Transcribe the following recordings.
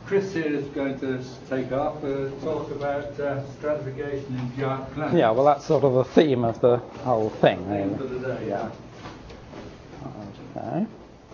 Chris here is going to take off talk about stratification in giant planets. Yeah, well, that's sort of the theme of the whole thing, really. For the day, yeah. Okay.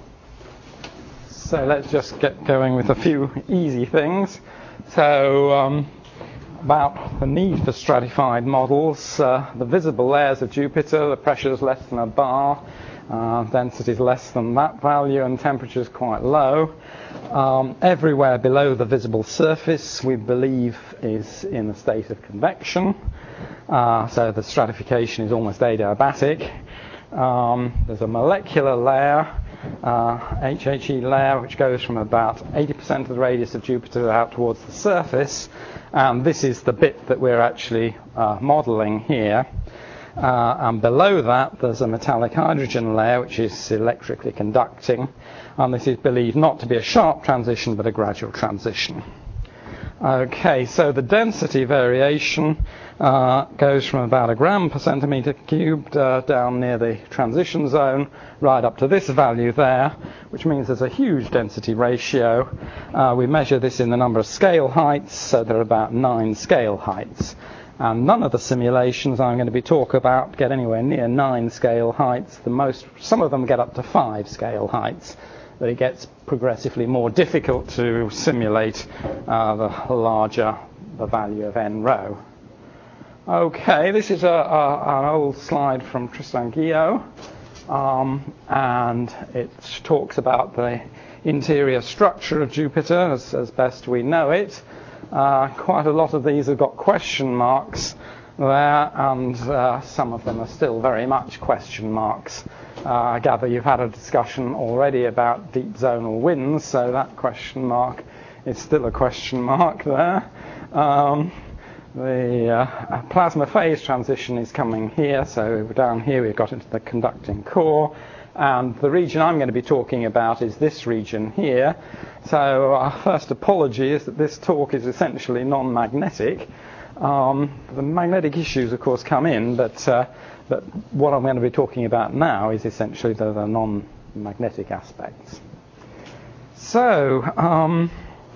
So let's just get going with a few easy things. So, about the need for stratified models, the visible layers of Jupiter, the pressure is less than a bar, density is less than that value, and temperature is quite low. Everywhere below the visible surface, we believe, is in a state of convection. So the stratification is almost adiabatic. There's a molecular layer, HHE layer, which goes from about 80% of the radius of Jupiter out towards the surface, and this is the bit that we're actually modelling here. And below that, there's a metallic hydrogen layer, which is electrically conducting, and this is believed not to be a sharp transition, but a gradual transition. Okay, so the density variation goes from about 1 gram per centimetre cubed down near the transition zone right up to this value there, which means there's a huge density ratio. We measure this in the number of scale heights, so there are about 9 scale heights. And none of the simulations I'm going to be talking about get anywhere near 9 scale heights. Some of them get up to 5 scale heights, but it gets progressively more difficult to simulate the larger the value of n rho. Okay, this is an old slide from Tristan Guillot, and it talks about the interior structure of Jupiter as best we know it. Quite a lot of these have got question marks there, and some of them are still very much question marks. I gather you've had a discussion already about deep zonal winds, so that question mark is still a question mark there. The plasma phase transition is coming here, so down here we've got into the conducting core, and the region I'm going to be talking about is this region here. So our first apology is that this talk is essentially non-magnetic. The magnetic issues, of course, come in, but what I'm going to be talking about now is essentially the non-magnetic aspects. So,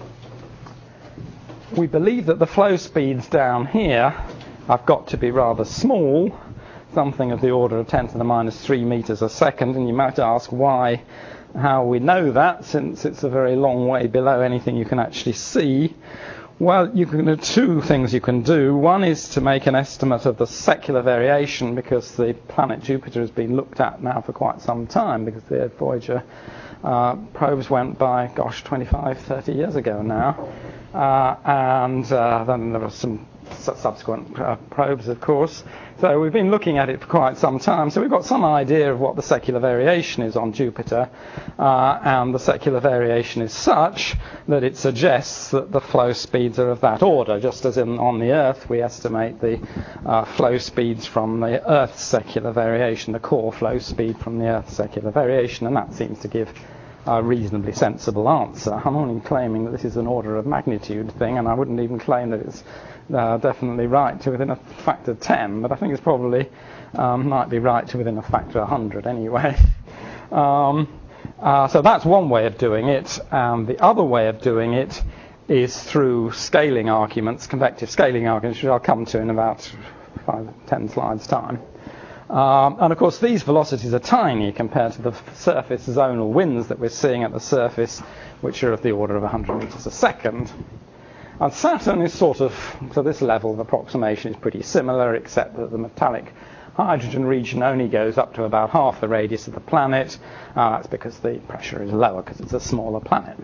we believe that the flow speeds down here have got to be rather small, something of the order of 10 to the minus 3 meters a second, and you might ask how we know that, since it's a very long way below anything you can actually see. Well, there are 2 things you can do. One is to make an estimate of the secular variation, because the planet Jupiter has been looked at now for quite some time, because the Voyager probes went by, 25, 30 years ago now. And then there were some subsequent probes, of course. So we've been looking at it for quite some time. So we've got some idea of what the secular variation is on Jupiter. And the secular variation is such that it suggests that the flow speeds are of that order. Just as on the Earth, we estimate the flow speeds from the Earth's secular variation, the core flow speed from the Earth's secular variation. And that seems to give a reasonably sensible answer. I'm only claiming that this is an order of magnitude thing, and I wouldn't even claim that it's definitely right to within a factor of 10, but I think it's probably might be right to within a factor of 100 anyway. So that's one way of doing it, and the other way of doing it is through scaling arguments, convective scaling arguments, which I'll come to in about 5-10 slides' time. And of course these velocities are tiny compared to the surface zonal winds that we're seeing at the surface, which are of the order of 100 meters a second. And Saturn is sort of, to this level of approximation, is pretty similar, except that the metallic hydrogen region only goes up to about half the radius of the planet. That's because the pressure is lower, because it's a smaller planet.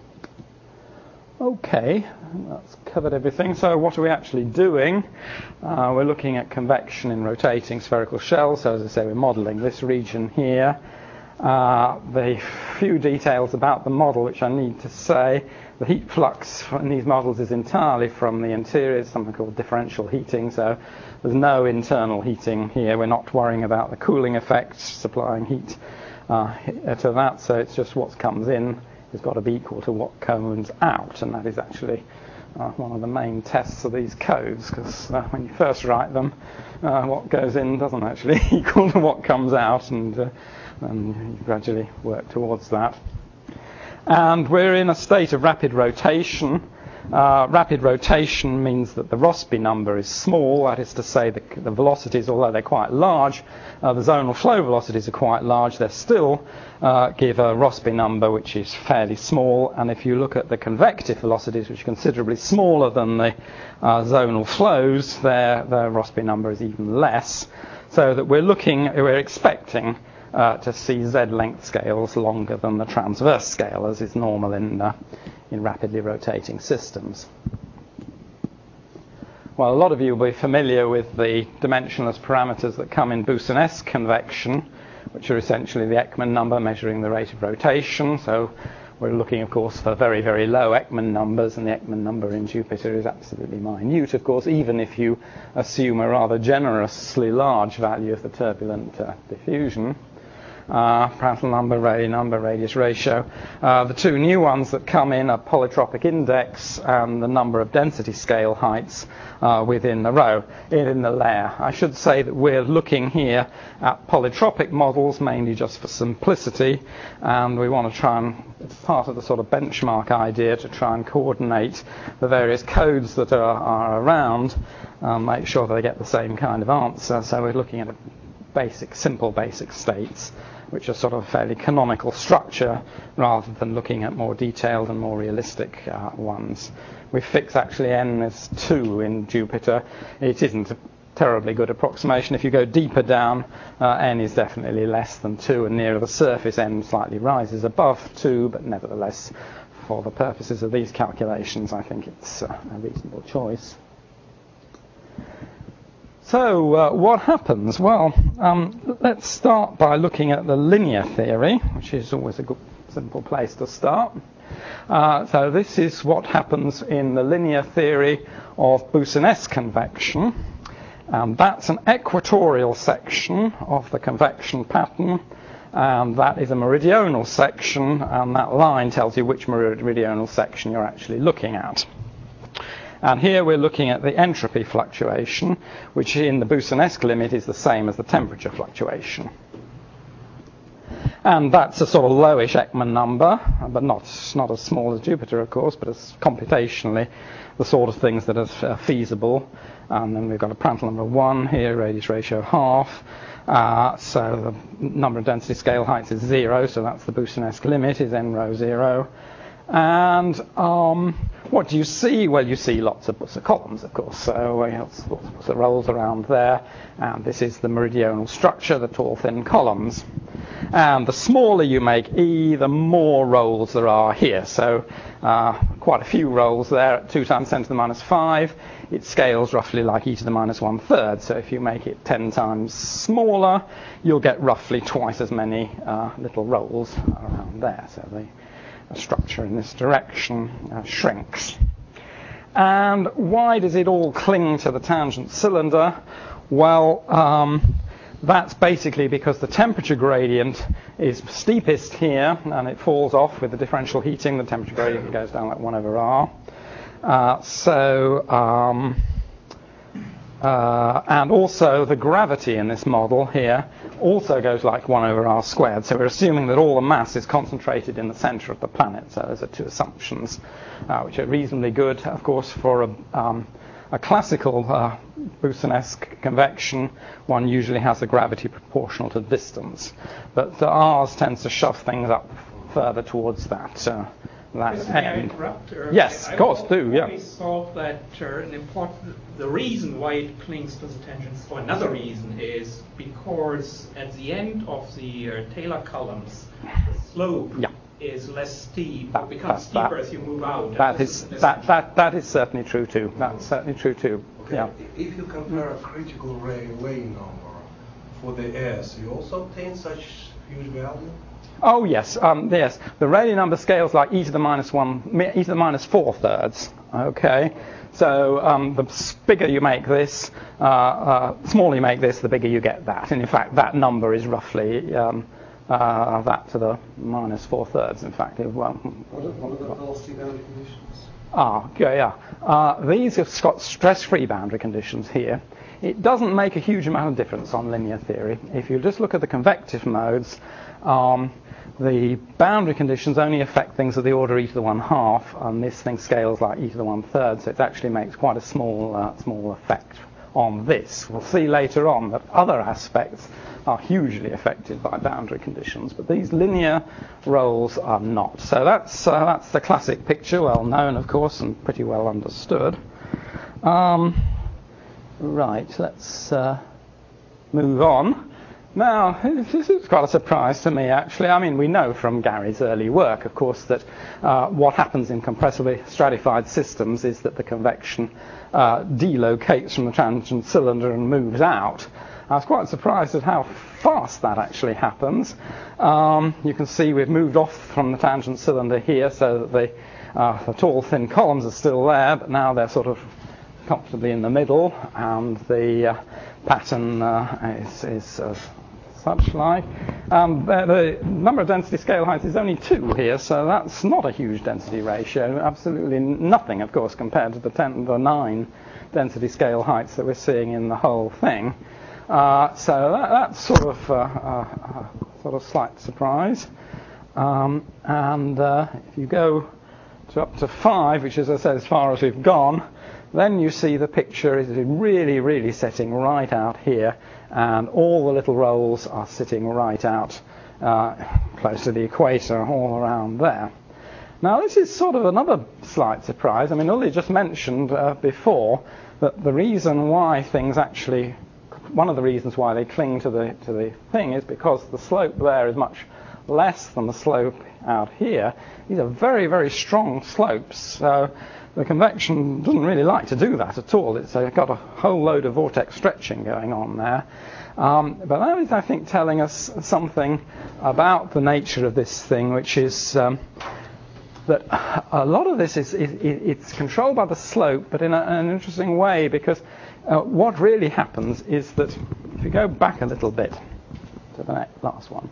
Okay, that's covered everything. So what are we actually doing? We're looking at convection in rotating spherical shells. So as I say, we're modelling this region here. The few details about the model which I need to say: the heat flux in these models is entirely from the interior, something called differential heating. So there's no internal heating here. We're not worrying about the cooling effect, supplying heat to that. So it's just what comes in has got to be equal to what comes out, and that is actually one of the main tests of these codes, because when you first write them, what goes in doesn't actually equal to what comes out, and you gradually work towards that. And we're in a state of rapid rotation. Rapid rotation means that the Rossby number is small, that is to say the velocities, although they're quite large, the zonal flow velocities are quite large, they still give a Rossby number which is fairly small, and if you look at the convective velocities, which are considerably smaller than the zonal flows, their Rossby number is even less, so that we're expecting to see Z-length scales longer than the transverse scale, as is normal in rapidly rotating systems. Well, a lot of you will be familiar with the dimensionless parameters that come in Boussinesq convection, which are essentially the Ekman number measuring the rate of rotation. So we're looking, of course, for very, very low Ekman numbers, and the Ekman number in Jupiter is absolutely minute, of course, even if you assume a rather generously large value of the turbulent diffusion. Prandtl number, Rayleigh number, radius ratio. The two new ones that come in are polytropic index and the number of density scale heights within the layer. I should say that we're looking here at polytropic models, mainly just for simplicity, and we want to try and, it's part of the sort of benchmark idea to try and coordinate the various codes that are around, make sure that they get the same kind of answer. So we're looking at simple basic states, which are sort of a fairly canonical structure, rather than looking at more detailed and more realistic ones. We fix actually n as 2 in Jupiter. It isn't a terribly good approximation. If you go deeper down, n is definitely less than 2, and nearer the surface, n slightly rises above 2, but nevertheless, for the purposes of these calculations, I think it's a reasonable choice. So what happens? Well, let's start by looking at the linear theory, which is always a good, simple place to start. So this is what happens in the linear theory of Boussinesq convection. That's an equatorial section of the convection pattern, and that is a meridional section, and that line tells you which meridional section you're actually looking at. And here we're looking at the entropy fluctuation, which in the Boussinesq limit is the same as the temperature fluctuation. And that's a sort of lowish Ekman number, but not as small as Jupiter, of course, but it's computationally the sort of things that are feasible. And then we've got a Prandtl number 1 here, radius ratio half. So the number of density scale heights is 0, so that's the Boussinesq limit, is n rho 0. And what do you see? Well, you see lots of Busse columns, of course. So we have lots of Busse rolls around there. And this is the meridional structure, the tall, thin columns. And the smaller you make E, the more rolls there are here. So quite a few rolls there at 2 times 10 to the minus 5. It scales roughly like e to the minus 1/3. So if you make it 10 times smaller, you'll get roughly twice as many little rolls around there. So the structure in this direction shrinks. And why does it all cling to the tangent cylinder? Well, that's basically because the temperature gradient is steepest here, and it falls off with the differential heating. The temperature gradient goes down like 1 over r. And also the gravity in this model here also goes like 1 over r squared. So we're assuming that all the mass is concentrated in the center of the planet. So those are two assumptions which are reasonably good, of course, for a classical Boussinesq convection. One usually has a gravity proportional to distance. But the R's tends to shove things up further towards that end. May I interrupt? Yes, of course, do, yeah. I thought that the reason why it clings to the tangents, or another reason, is because at the end of the Taylor columns, the slope is less steep. It becomes steeper as you move out. That is certainly true too. That's certainly true too. Okay. Yeah. If you compare a critical Rayleigh number for the S, you also obtain such huge value? Oh yes, yes. The Rayleigh number scales like e to the minus 4/3. Okay, so the bigger you make this, smaller you make this, the bigger you get that. And in fact, that number is roughly that to the minus 4/3. In fact, what are the velocity boundary conditions? These have got stress-free boundary conditions here. It doesn't make a huge amount of difference on linear theory. If you just look at the convective modes, the boundary conditions only affect things of the order e to the 1/2, and this thing scales like e to the 1/3, so it actually makes quite a small effect on this. We'll see later on that other aspects are hugely affected by boundary conditions, but these linear rolls are not. So that's the classic picture, well known, of course, and pretty well understood. Right, let's move on. Now, this is quite a surprise to me, actually. I mean, we know from Gary's early work, of course, that what happens in compressively stratified systems is that the convection delocates from the tangent cylinder and moves out. I was quite surprised at how fast that actually happens. You can see we've moved off from the tangent cylinder here, so that the tall, thin columns are still there, but now they're sort of comfortably in the middle, and the pattern is such like. The number of density scale heights is only 2 here, so that's not a huge density ratio. Absolutely nothing, of course, compared to the 10 to the 9 density scale heights that we're seeing in the whole thing. So that's sort of slight surprise. And if you go up to 5, which, as I said, as far as we've gone, then you see the picture is really, really sitting right out here, and all the little rolls are sitting right out close to the equator, all around there. Now, this is sort of another slight surprise. I mean, Uli just mentioned before that the reason why things actually, one of the reasons why they cling to the thing is because the slope there is much less than the slope out here. These are very, very strong slopes. So the convection doesn't really like to do that at all. It's got a whole load of vortex stretching going on there. But that is, I think, telling us something about the nature of this thing, which is that a lot of this it's controlled by the slope, but in an interesting way, because what really happens is that if you go back a little bit to the last one.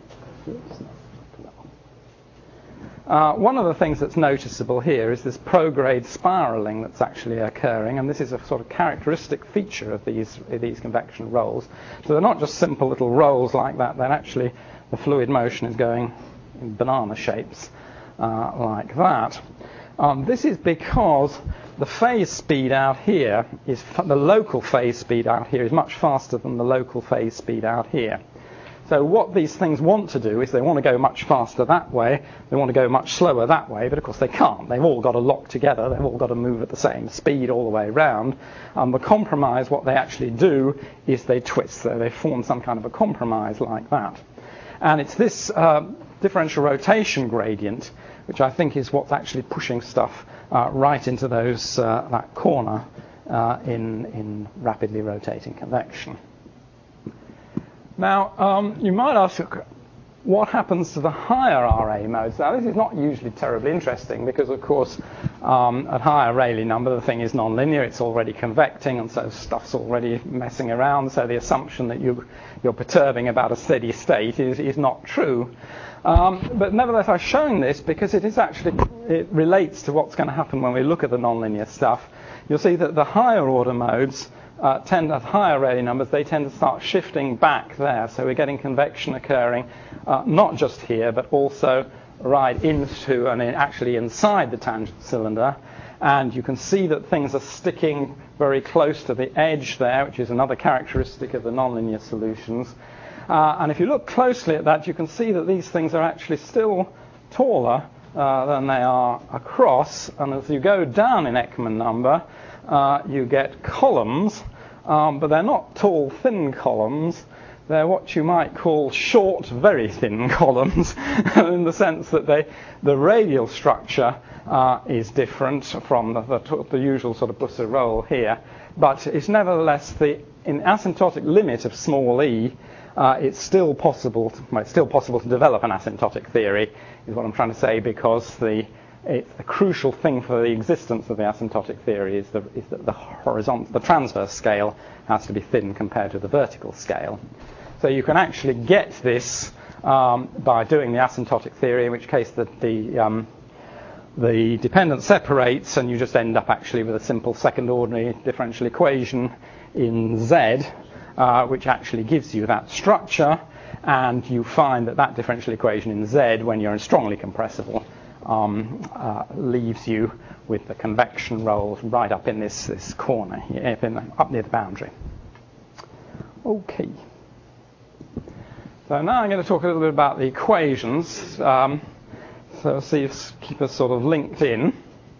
One of the things that's noticeable here is this prograde spiraling that's actually occurring, and this is a sort of characteristic feature of these convection rolls. So they're not just simple little rolls like that, they're actually, the fluid motion is going in banana shapes like that. This is because the phase speed out here is, the local phase speed out here is much faster than the local phase speed out here. So what these things want to do is they want to go much faster that way, they want to go much slower that way, but of course they can't. They've all got to lock together, they've all got to move at the same speed all the way around. The compromise, what they actually do is they twist, so they form some kind of a compromise like that. And it's this differential rotation gradient, which I think is what's actually pushing stuff right into those that corner in rapidly rotating convection. Now, you might ask, what happens to the higher RA modes? Now, this is not usually terribly interesting because, of course, at higher Rayleigh number, the thing is nonlinear. It's already convecting, and so stuff's already messing around. So the assumption that you're perturbing about a steady state is not true. But nevertheless, I've shown this because it relates to what's going to happen when we look at the nonlinear stuff. You'll see that the higher order modes tend to have higher Rayleigh numbers. They tend to start shifting back there. So we're getting convection occurring not just here, but also right into and actually inside the tangent cylinder. And you can see that things are sticking very close to the edge there, which is another characteristic of the nonlinear solutions. And if you look closely at that, you can see that these things are actually still taller than they are across. And as you go down in Ekman number, you get columns, but they're not tall, thin columns. They're what you might call short, very thin columns, in the sense that the radial structure is different from the usual sort of Busse roll here. But it's nevertheless in asymptotic limit of small e, it's still possible to develop an asymptotic theory, is what I'm trying to say, because the crucial thing for the existence of the asymptotic theory is that the transverse scale has to be thin compared to the vertical scale. So you can actually get this by doing the asymptotic theory, in which case the dependent separates, and you just end up actually with a simple second ordinary differential equation in Z, which actually gives you that structure. and you find that differential equation in Z, when you're in strongly compressible, leaves you with the convection rolls right up in this corner here, up near the boundary. Okay. So now I'm going to talk a little bit about the equations. So keep us sort of linked in.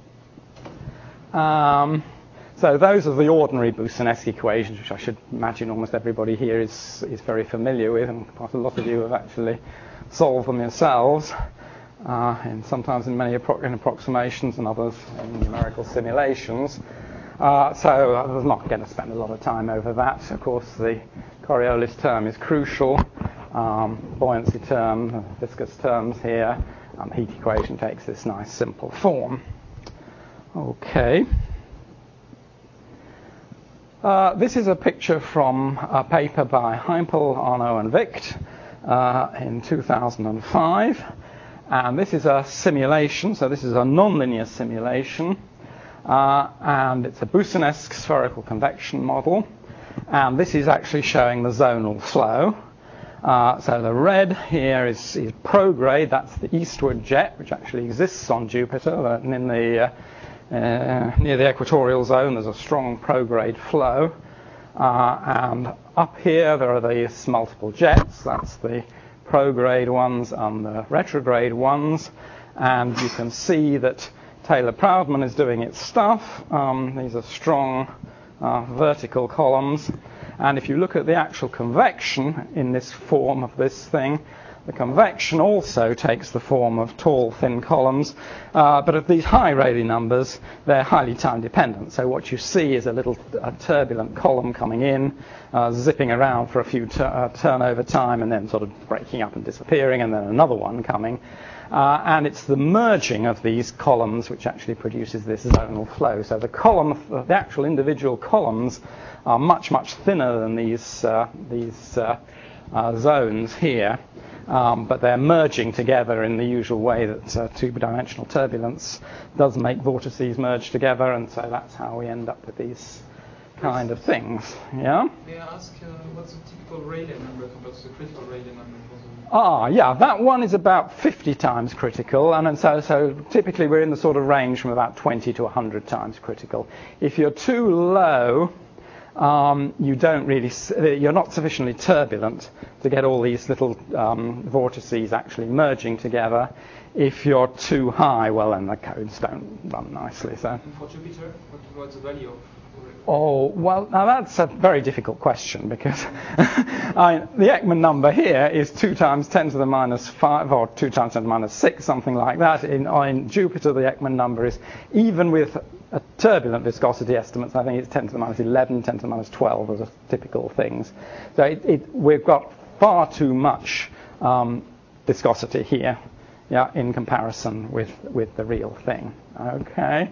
So those are the ordinary Boussinesq equations, which I should imagine almost everybody here is very familiar with, and quite a lot of you have actually solved them yourselves, and sometimes in many approximations and others in numerical simulations. So I'm not going to spend a lot of time over that. Of course, the Coriolis term is crucial. Buoyancy term, viscous terms here. The heat equation takes this nice simple form. Okay. This is a picture from a paper by Heimpel, Arnaud, and Wicht in 2005. And this is a simulation, so this is a nonlinear simulation. And it's a Boussinesq spherical convection model. And this is actually showing the zonal flow. So the red here is prograde, that's the eastward jet, which actually exists on Jupiter. And in the near the equatorial zone, there's a strong prograde flow. And up here, there are these multiple jets. That's the prograde ones and the retrograde ones. And you can see that Taylor-Proudman is doing its stuff. These are strong vertical columns. And if you look at the actual convection in this form of this thing, the convection also takes the form of tall, thin columns. But at these high Rayleigh numbers, they're highly time-dependent. So what you see is a turbulent column coming in, zipping around for a few turnover time, and then sort of breaking up and disappearing, and then another one coming. And it's the merging of these columns which actually produces this zonal flow. So the actual individual columns are much, much thinner than these zones here. But they're merging together in the usual way that two-dimensional turbulence does make vortices merge together, and so that's how we end up with these kind of things. Yeah? May I ask what's a typical Rayleigh number compared to the critical Rayleigh number? Yeah, that one is about 50 times critical, and so typically we're in the sort of range from about 20 to 100 times critical. If you're too low, you're not sufficiently turbulent to get all these little vortices actually merging together. If you're too high, well, then the codes don't run nicely. So. And for Jupiter, what's the value of? Oh, well, now that's a very difficult question because the Ekman number here is 2 times 10 to the minus 5 or 2 times 10 to the minus 6, something like that. In Jupiter, the Ekman number is, even with a turbulent viscosity estimates, I think it's 10 to the minus 11, 10 to the minus 12 as typical things. So we've got far too much viscosity here, in comparison with the real thing. Okay.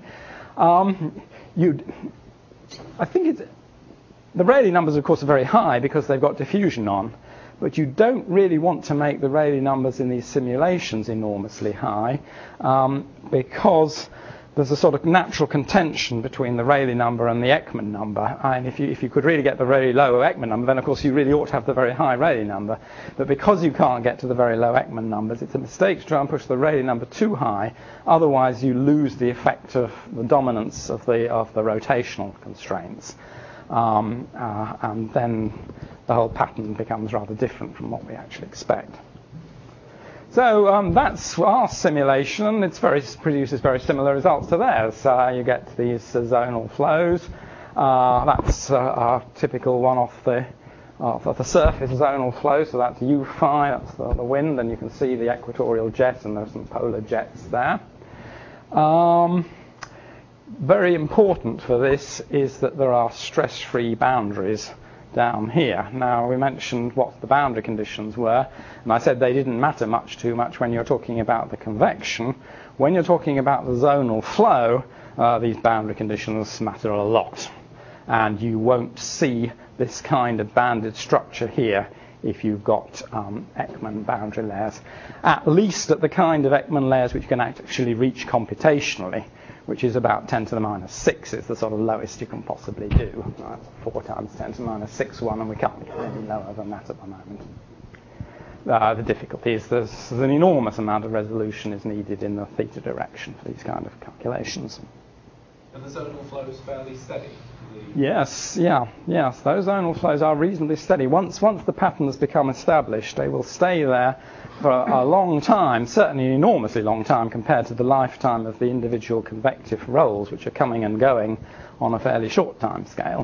I think the Rayleigh numbers, of course, are very high because they've got diffusion on, but you don't really want to make the Rayleigh numbers in these simulations enormously high because there's a sort of natural contention between the Rayleigh number and the Ekman number. And if you could really get the very low Ekman number, then of course you really ought to have the very high Rayleigh number. But because you can't get to the very low Ekman numbers, it's a mistake to try and push the Rayleigh number too high. Otherwise, you lose the effect of the dominance of the rotational constraints, and then the whole pattern becomes rather different from what we actually expect. So that's our simulation. It produces very similar results to theirs. You get these zonal flows. That's our typical one off the surface zonal flow. So that's U phi, that's the wind, and you can see the equatorial jet, and there's some polar jets there. Very important for this is that there are stress-free boundaries down here. Now, we mentioned what the boundary conditions were, and I said they didn't matter too much when you're talking about the convection. When you're talking about the zonal flow, these boundary conditions matter a lot. And you won't see this kind of banded structure here if you've got Ekman boundary layers, at least at the kind of Ekman layers which you can actually reach computationally, which is about 10 to the minus 6 is the sort of lowest you can possibly do. That's 4 times 10 to the minus 6 one, and we can't get any lower than that at the moment. The difficulty is there's an enormous amount of resolution is needed in the theta direction for these kind of calculations. And the zonal flow is fairly steady? Yes, those zonal flows are reasonably steady. Once the patterns become established, they will stay there for a long time, certainly an enormously long time compared to the lifetime of the individual convective rolls, which are coming and going on a fairly short time scale.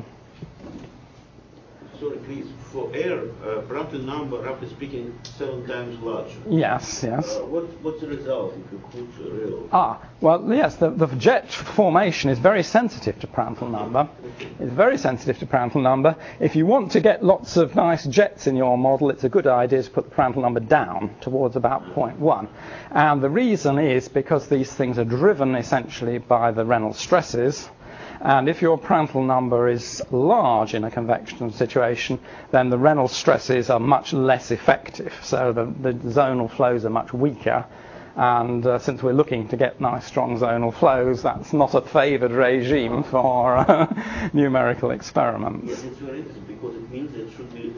Sorry, please. For air, Prandtl number, roughly speaking, 7 times larger. Yes. What's the result if you put real? Well, yes, the jet formation is very sensitive to Prandtl number. It's very sensitive to Prandtl number. If you want to get lots of nice jets in your model, it's a good idea to put the Prandtl number down towards about 0.1. And the reason is because these things are driven essentially by the Reynolds stresses. And if your Prandtl number is large in a convection situation, then the Reynolds stresses are much less effective. So the zonal flows are much weaker. And since we're looking to get nice, strong zonal flows, that's not a favoured regime for numerical experiments. Yes, it's very interesting because it means it should be.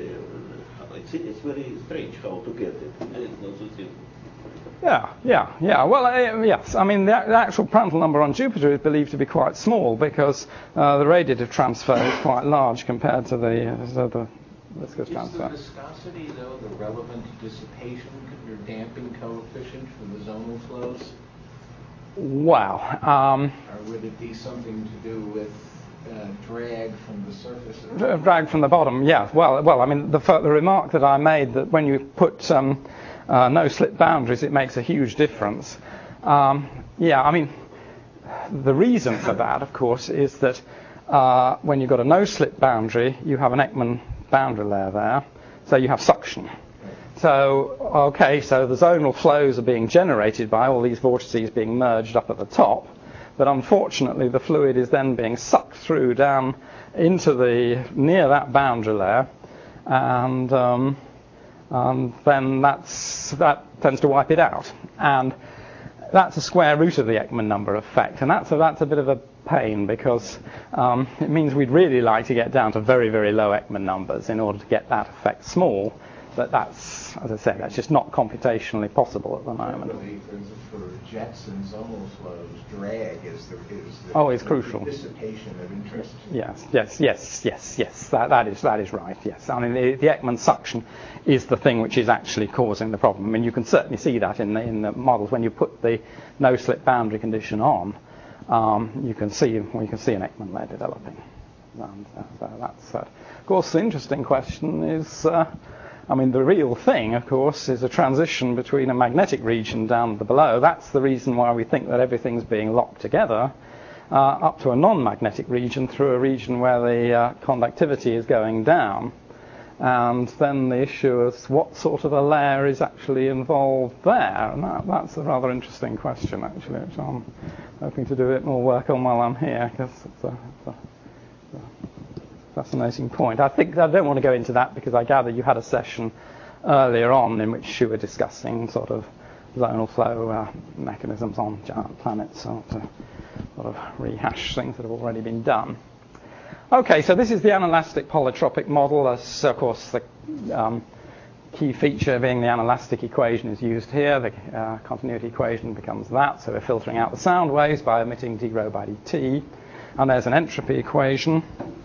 It's very strange how to get it. It's not so simple. Yeah. Well, yes. I mean, the actual Prandtl number on Jupiter is believed to be quite small because the radiative transfer is quite large compared to the viscous transfer. Is the viscosity, though, the relevant dissipation or damping coefficient for the zonal flows? Wow. Or would it be something to do with drag from the surface? Drag from the bottom, yeah. Well. I mean, the remark that I made that when you put no slip boundaries, it makes a huge difference. I mean, the reason for that, of course, is that when you've got a no slip boundary, you have an Ekman boundary layer there, so you have suction. So the zonal flows are being generated by all these vortices being merged up at the top, but unfortunately the fluid is then being sucked through down into near that boundary layer, and then that tends to wipe it out. And that's a square root of the Ekman number effect, and that's a bit of a pain because it means we'd really like to get down to very, very low Ekman numbers in order to get that effect small, but that's, as I said, that's just not computationally possible at the moment. For jets and zonal flows, drag is it's crucial. Dissipation of interest. Yes. That is right. Yes. I mean, the Ekman suction is the thing which is actually causing the problem. I mean, you can certainly see that in the models when you put the no slip boundary condition on. You can see an Ekman layer developing. And, that's of course the interesting question is. The real thing, of course, is a transition between a magnetic region down below. That's the reason why we think that everything's being locked together up to a non-magnetic region through a region where the conductivity is going down. And then the issue is what sort of a layer is actually involved there. And that's a rather interesting question, actually, which I'm hoping to do a bit more work on while I'm here, because it's a fascinating point. I don't want to go into that because I gather you had a session earlier on in which you were discussing sort of zonal flow mechanisms on giant planets, so to sort of rehash things that have already been done. Okay, so this is the anelastic polytropic model. As of course the key feature being the anelastic equation is used here. The continuity equation becomes that, so we're filtering out the sound waves by omitting d rho by dt. And there's an entropy equation.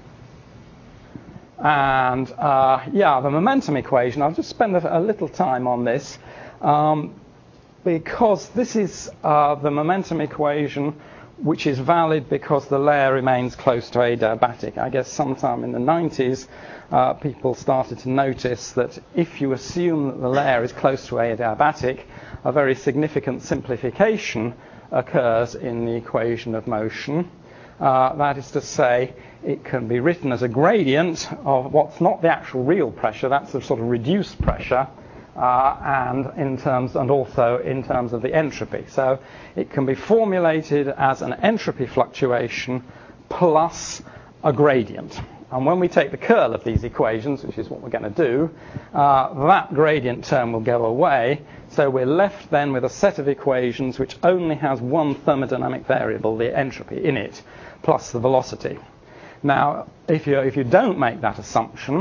And the momentum equation, I'll just spend a little time on this because this is the momentum equation which is valid because the layer remains close to adiabatic. I guess sometime in the 90s people started to notice that if you assume that the layer is close to adiabatic, a very significant simplification occurs in the equation of motion. That is to say, it can be written as a gradient of what's not the actual real pressure, that's the sort of reduced pressure, and also in terms of the entropy. So it can be formulated as an entropy fluctuation plus a gradient. And when we take the curl of these equations, which is what we're going to do, that gradient term will go away. So we're left then with a set of equations which only has one thermodynamic variable, the entropy, in it, plus the velocity. Now, if you don't make that assumption,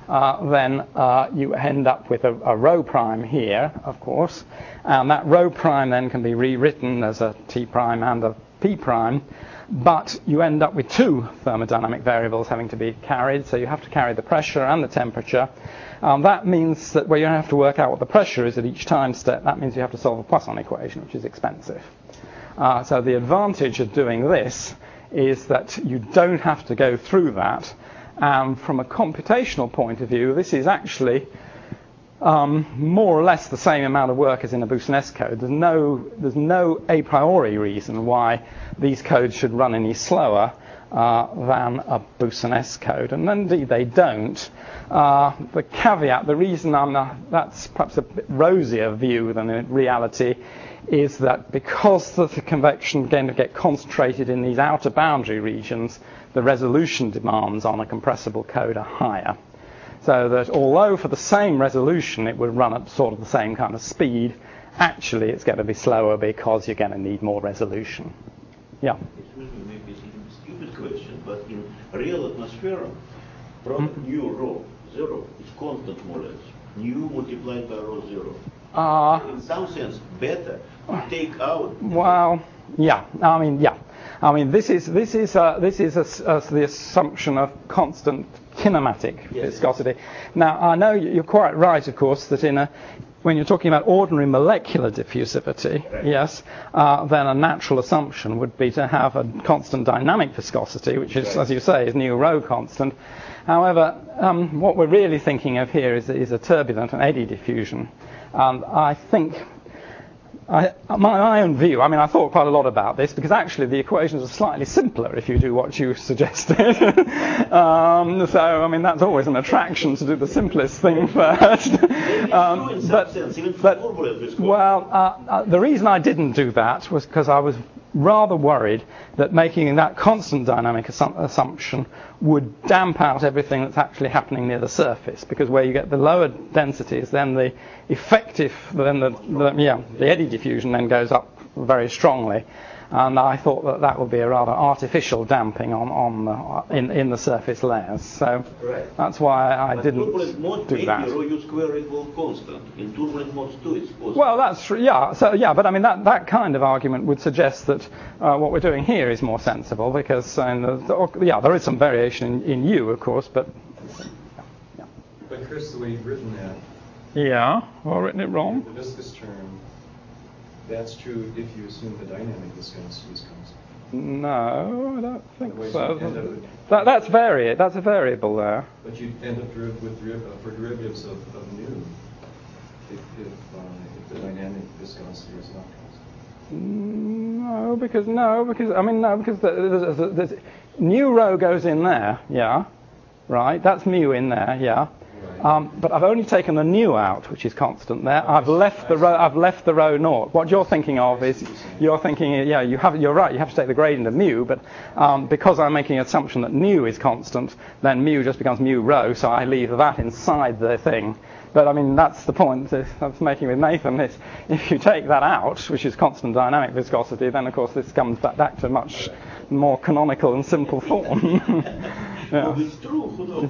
then you end up with a rho prime here, of course, and that rho prime then can be rewritten as a T prime and a P prime, but you end up with two thermodynamic variables having to be carried, so you have to carry the pressure and the temperature. That means that where you have to work out what the pressure is at each time step, that means you have to solve a Poisson equation, which is expensive. So the advantage of doing this is that you don't have to go through that. And from a computational point of view, this is actually more or less the same amount of work as in a Boussinesq code. There's no a priori reason why these codes should run any slower than a Boussinesq code, and indeed they don't. The caveat, the reason that's perhaps a bit rosier view than in reality, is that because the convection is going to get concentrated in these outer boundary regions, the resolution demands on a compressible code are higher. So that although for the same resolution it would run at sort of the same kind of speed, actually it's going to be slower because you're going to need more resolution. Yeah? Excuse me, maybe it's a stupid question, but in real atmosphere, product nu rho 0 is constant more or less. Nu multiplied by rho 0. In some sense, better to take out. Well, yeah. I mean, this is the assumption of constant kinematic viscosity. Now, I know you're quite right, of course, that when you're talking about ordinary molecular diffusivity, yes, then a natural assumption would be to have a constant dynamic viscosity, which is, as you say, is nu rho constant. However, what we're really thinking of here is a turbulent and eddy diffusion. And I think, my own view, I mean, I thought quite a lot about this, because actually the equations are slightly simpler if you do what you suggested. So, I mean, that's always an attraction to do the simplest thing first. The reason I didn't do that was because I was rather worried that making that constant dynamic assumption would damp out everything that's actually happening near the surface, because where you get the lower densities, then the eddy diffusion then goes up very strongly, and I thought that would be a rather artificial damping in the surface layers. So that's why I didn't do that. Rho square equal constant. In turbulent modes too, it's possible. Well, that's true. Yeah. So but I mean that kind of argument would suggest that what we're doing here is more sensible, because there is some variation in U, of course, but. Yeah. But Chris, the way you've written that. Yeah. Well, written it wrong. The viscous term. That's true if you assume the dynamic viscosity is constant. No, I don't think so. That's a variable there. But you end up for derivatives of nu if the dynamic viscosity is not constant. Because the nu rho goes in there, yeah, right. That's mu in there, yeah. But I've only taken the nu out, which is constant there. I've left the rho naught. What you're thinking of is you're right. You have to take the gradient of mu, but because I'm making an assumption that nu is constant, then mu just becomes mu rho. So I leave that inside the thing. But I mean that's the point I was making with Nathan. Is if you take that out, which is constant dynamic viscosity, then of course this comes back to much more canonical and simple form. Well, it's true. Who knows?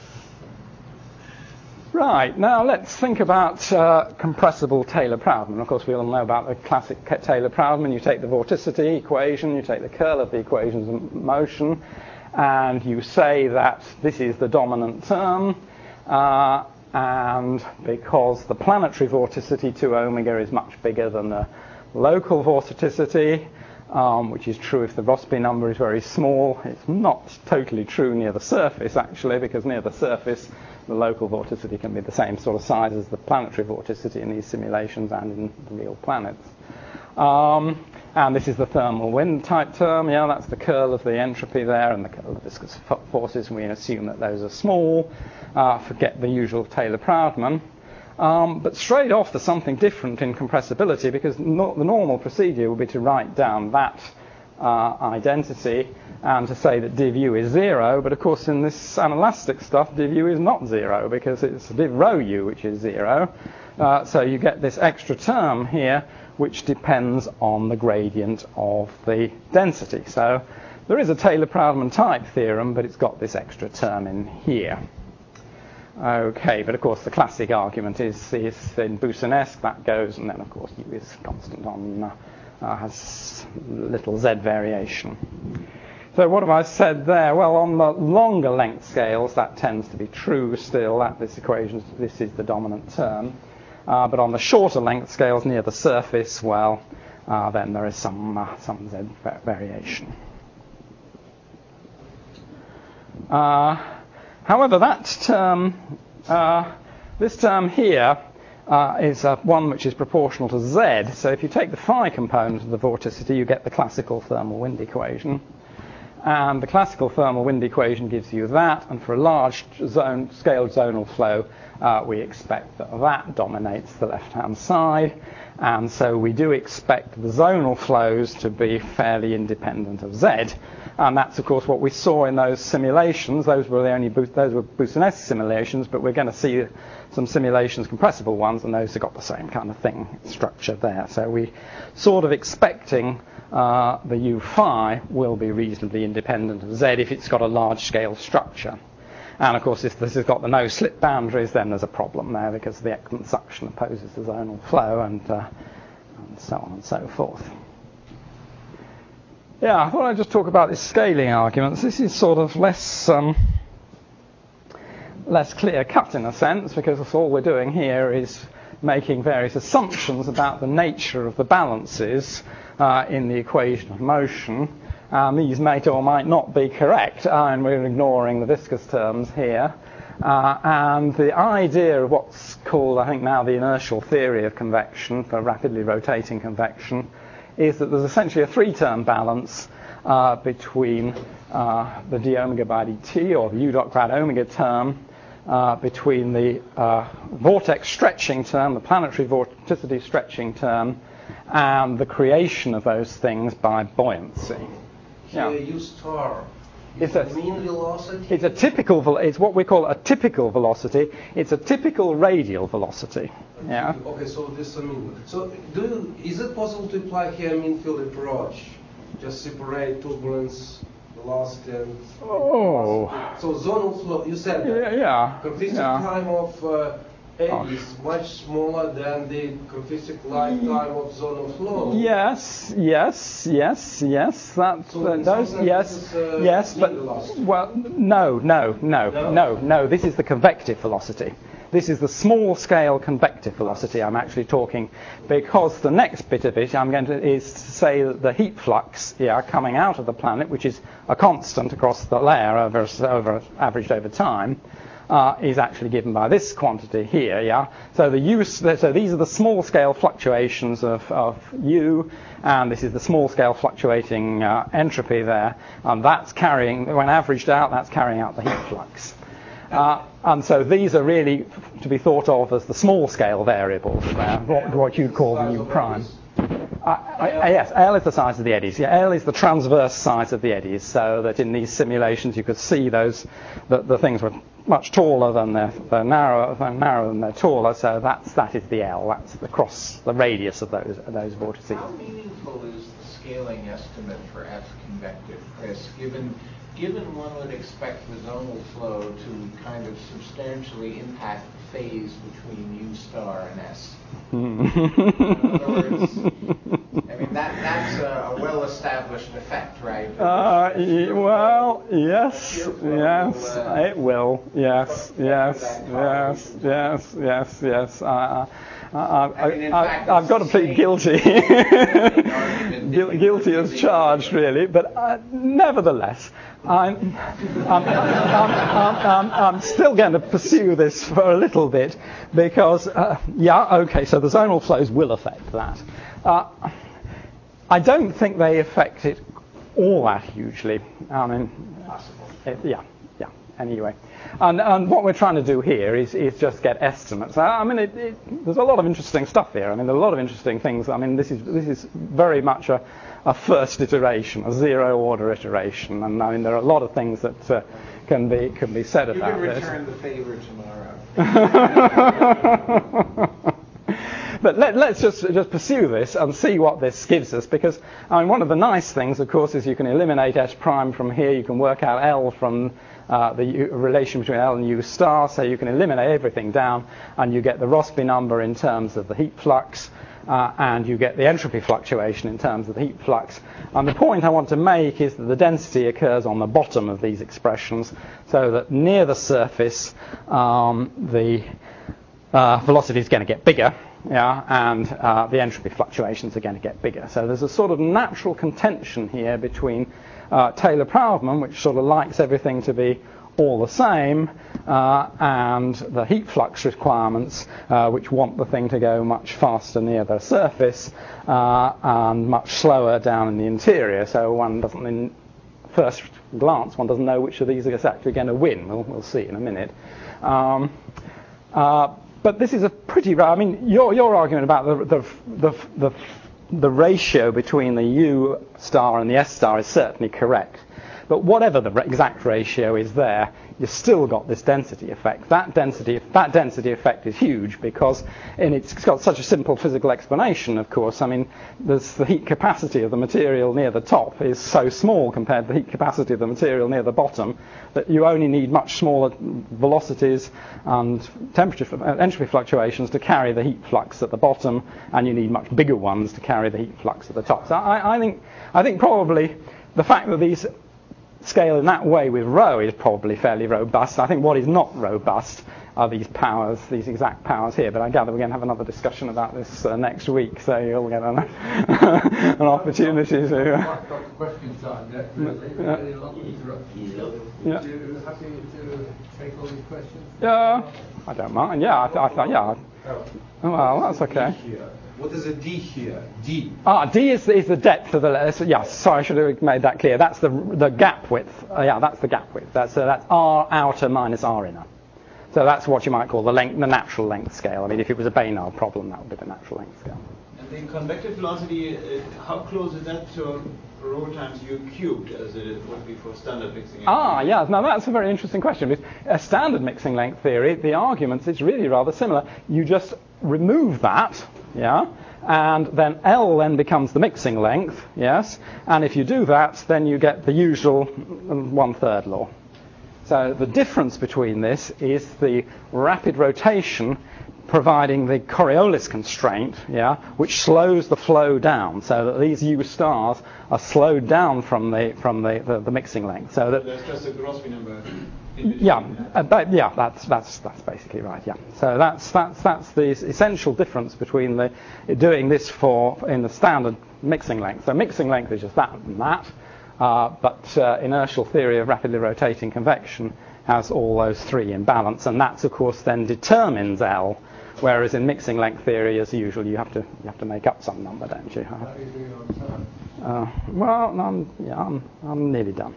Right, now let's think about compressible Taylor-Proudman. Of course, we all know about the classic Taylor-Proudman. You take the vorticity equation, you take the curl of the equations of motion, and you say that this is the dominant term, and because the planetary vorticity 2 omega is much bigger than the local vorticity, which is true if the Rossby number is very small. It's not totally true near the surface, actually, because near the surface the local vorticity can be the same sort of size as the planetary vorticity in these simulations and in the real planets. And this is the thermal wind type term. Yeah, that's the curl of the entropy there and the curl of the viscous forces. We assume that those are small. Forget the usual Taylor-Proudman. But straight off there's something different in compressibility, because the normal procedure would be to write down that identity and to say that div u is 0, but of course in this anelastic stuff div u is not 0, because it's div rho u which is 0. So you get this extra term here which depends on the gradient of the density. So there is a Taylor-Proudman type theorem, but it's got this extra term in here. Okay, but of course the classic argument is in Boussinesque that goes, and then of course U is constant on has little z variation. So what have I said there? Well, on the longer length scales that tends to be true still, that this equation, this is the dominant term. But on the shorter length scales near the surface, well, then there is some z variation. However, that term, this term here, is one which is proportional to z. So if you take the phi component of the vorticity, you get the classical thermal wind equation. And the classical thermal wind equation gives you that. And for a large scaled zonal flow, we expect that dominates the left-hand side. And so we do expect the zonal flows to be fairly independent of z. And that's, of course, what we saw in those simulations. Those were Boussinesque simulations, but we're going to see some simulations, compressible ones, and those have got the same kind of thing, structure there. So we sort of expecting the U phi will be reasonably independent of z if it's got a large-scale structure. And, of course, if this has got the no-slip boundaries, then there's a problem there because the excellent suction opposes the zonal flow and so on and so forth. Yeah, I thought I'd just talk about this scaling arguments. This is sort of less clear-cut in a sense, because all we're doing here is making various assumptions about the nature of the balances in the equation of motion. These might or might not be correct, and we're ignoring the viscous terms here. And the idea of what's called, I think now, the inertial theory of convection for rapidly rotating convection is that there's essentially a three-term balance between the d omega by dt, or the u dot grad omega term, between the vortex stretching term, the planetary vorticity stretching term, and the creation of those things by buoyancy. Here, U star. It's a mean velocity. It's a typical. It's what we call a typical velocity. It's a typical radial velocity. Yeah. Okay, so this is a mean. So, is it possible to apply here a mean field approach? Just separate turbulence, velocity, and velocity. So zonal flow. You said that. Yeah. Consistent time of eddy is much smaller than the consistent lifetime of zonal flow. Yes. That's so those. Yes, but velocity. well, no. This is the convective velocity. This is the small-scale convective velocity I'm actually talking, because the next bit of it is to say that the heat flux coming out of the planet, which is a constant across the layer averaged over time, is actually given by this quantity here. Yeah. So these are the small-scale fluctuations of U, and this is the small-scale fluctuating entropy there, and that's carrying, when averaged out, that's carrying out the heat flux. And so these are really to be thought of as the small-scale variables, what you'd call the U prime. Yes, L is the size of the eddies. Yeah, L is the transverse size of the eddies, so that in these simulations you could see the things were much taller than they're narrower than they're taller. So that is the L. That's the radius of those vortices. How meaningful is the scaling estimate for F convective, Chris? Given one would expect the zonal flow to kind of substantially impact the phase between U star and S. In other words, I mean, that's a well-established effect, right? Well, yes, it will. Yes. I've got to plead guilty. Guilty as charged, really. But nevertheless, I'm still going to pursue this for a little bit because, so the zonal flows will affect that. I don't think they affect it all that hugely. I mean, possible. Anyway, and what we're trying to do here is just get estimates. I mean, there's a lot of interesting stuff here. I mean, there are a lot of interesting things. I mean, this is very much a first iteration, a zero-order iteration, and I mean, there are a lot of things that can be said about this. You can return the favor tomorrow. But let's just pursue this and see what this gives us, because I mean, one of the nice things, of course, is you can eliminate S prime from here. You can work out L from the relation between L and U star, so you can eliminate everything down, and you get the Rossby number in terms of the heat flux, and you get the entropy fluctuation in terms of the heat flux. And the point I want to make is that the density occurs on the bottom of these expressions, so that near the surface, the velocity is going to get bigger, and the entropy fluctuations are going to get bigger. So there's a sort of natural contention here between Taylor-Proudman, which sort of likes everything to be all the same, and the heat flux requirements, which want the thing to go much faster near the surface and much slower down in the interior. So one doesn't, in first glance, one doesn't know which of these is actually going to win. We'll see in a minute. But this is a pretty, I mean, your argument about the ratio between the U star and the S star is certainly correct. But whatever the exact ratio is there, you've still got this density effect. That density effect is huge because it's got such a simple physical explanation, of course. I mean, the heat capacity of the material near the top is so small compared to the heat capacity of the material near the bottom that you only need much smaller velocities and entropy fluctuations to carry the heat flux at the bottom, and you need much bigger ones to carry the heat flux at the top. So I think probably the fact that these scale in that way with rho is probably fairly robust. I think what is not robust are these powers, these exact powers here. But I gather we're going to have another discussion about this next week, so you'll get an opportunity to. Got the questions on that, really. Very long interruptions. Yeah. You happy to take all these questions? Yeah, I don't mind. Yeah, I thought. Yeah. Well, that's okay. What is a D here? D. D is the depth of the. Yes, sorry, I should have made that clear. That's the gap width. That's the gap width. That's R outer minus R inner. So that's what you might call the natural length scale. I mean, if it was a Baynard problem, that would be the natural length scale. And the convective velocity, how close is that to rho times U cubed, as it would be for standard mixing? Yeah. Now that's a very interesting question. With a standard mixing length theory, the arguments is really rather similar. You just remove that, and then L then becomes the mixing length, yes. And if you do that, then you get the usual 1/3 law. So the difference between this is the rapid rotation providing the Coriolis constraint, which slows the flow down, so that these U stars are slowed down from the mixing length. So that there's just a Rossby number. That's basically right. Yeah. So that's the essential difference between doing this in the standard mixing length. So mixing length is just that and that. But inertial theory of rapidly rotating convection has all those three in balance, and that, of course, then determines L. Whereas in mixing length theory, as usual, you have to make up some number, don't you? How are you doing on time? I'm nearly done.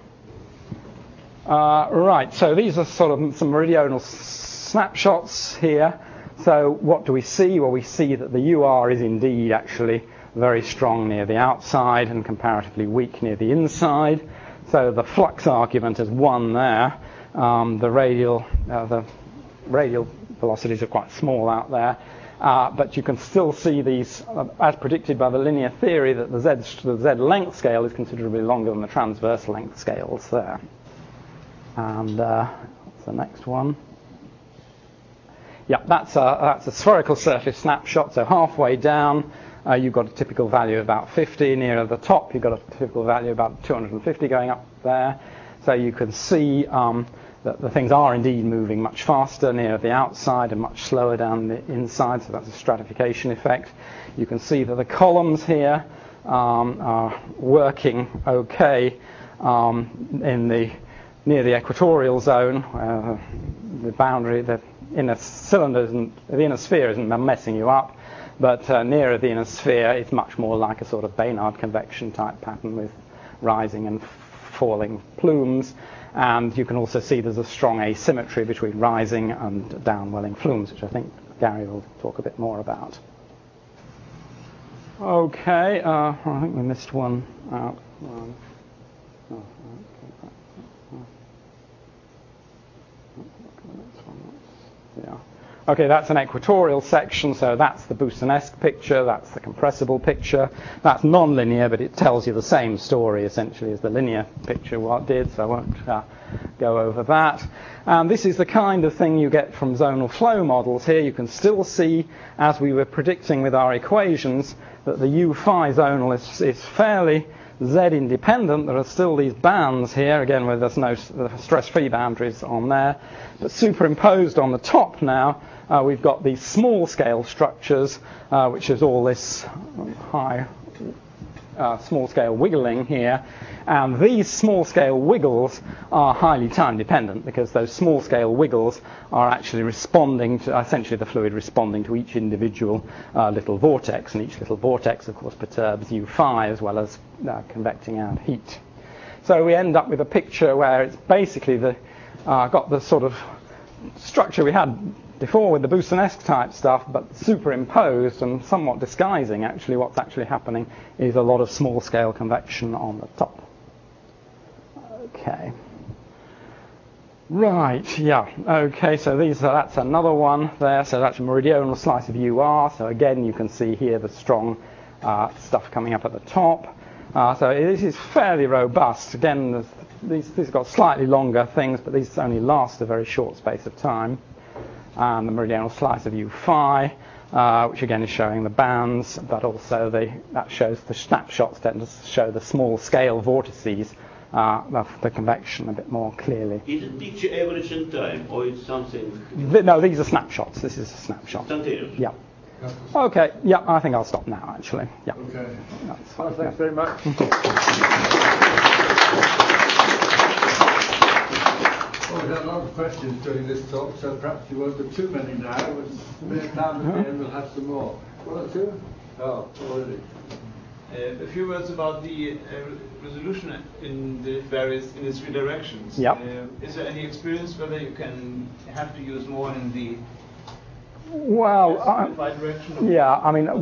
Right. So these are sort of some meridional snapshots here. So what do we see? Well, we see that the UR is indeed actually very strong near the outside and comparatively weak near the inside. So the flux argument is one there. The radial velocities are quite small out there, but you can still see these, as predicted by the linear theory, that the Z length scale is considerably longer than the transverse length scales there. And what's the next one? Yeah, that's a spherical surface snapshot. So halfway down, you've got a typical value of about 50. Nearer the top, you've got a typical value of about 250 going up there. So you can see that the things are indeed moving much faster near the outside and much slower down the inside. So that's a stratification effect. You can see that the columns here are working okay near the equatorial zone. The boundary, the inner cylinders and the inner sphere isn't messing you up. But nearer the inner sphere, it's much more like a sort of Baynard convection type pattern with rising and falling plumes. And you can also see there's a strong asymmetry between rising and downwelling plumes, which I think Gary will talk a bit more about. Okay, I think we missed one out. Okay, that's an equatorial section, so that's the Boussinesq picture, that's the compressible picture. That's non-linear, but it tells you the same story, essentially, as the linear picture did, so I won't go over that. This is the kind of thing you get from zonal flow models. Here you can still see, as we were predicting with our equations, that the U-phi zonal is fairly Z-independent. There are still these bands here, again, where there's no stress-free boundaries on there. But superimposed on the top now, we've got these small-scale structures, which is all this high small-scale wiggling here. And these small-scale wiggles are highly time-dependent because those small-scale wiggles are actually responding to, essentially the fluid responding to each individual little vortex. And each little vortex, of course, perturbs U-phi as well as convecting out heat. So we end up with a picture where it's basically got the sort of structure we had before with the Boussinesq type stuff, but superimposed and somewhat disguising. Actually, what's actually happening is a lot of small-scale convection on the top. Okay. Right, yeah. Okay, so that's another one there. So that's a meridional slice of UR. So again, you can see here the strong stuff coming up at the top. So this is fairly robust. Again, these have got slightly longer things, but these only last a very short space of time. And the meridional slice of U-phi, which again is showing the bands, but also that shows the snapshots tend to show the small-scale vortices of the convection a bit more clearly. Is it picture average in time, or it's something? No, these are snapshots. This is a snapshot. Instantaneous. Yeah. Okay. Yeah, I think I'll stop now. Actually. Yeah. Okay. That's fine. Well, thanks very much. Well, we've had a lot of questions during this talk, so perhaps you won't have too many now. But spare time at the end, we'll have some more. One or two? Oh, already. A few words about the resolution in the various three directions. Yep. Is there any experience whether you have to use more in the direction? Yeah. I mean,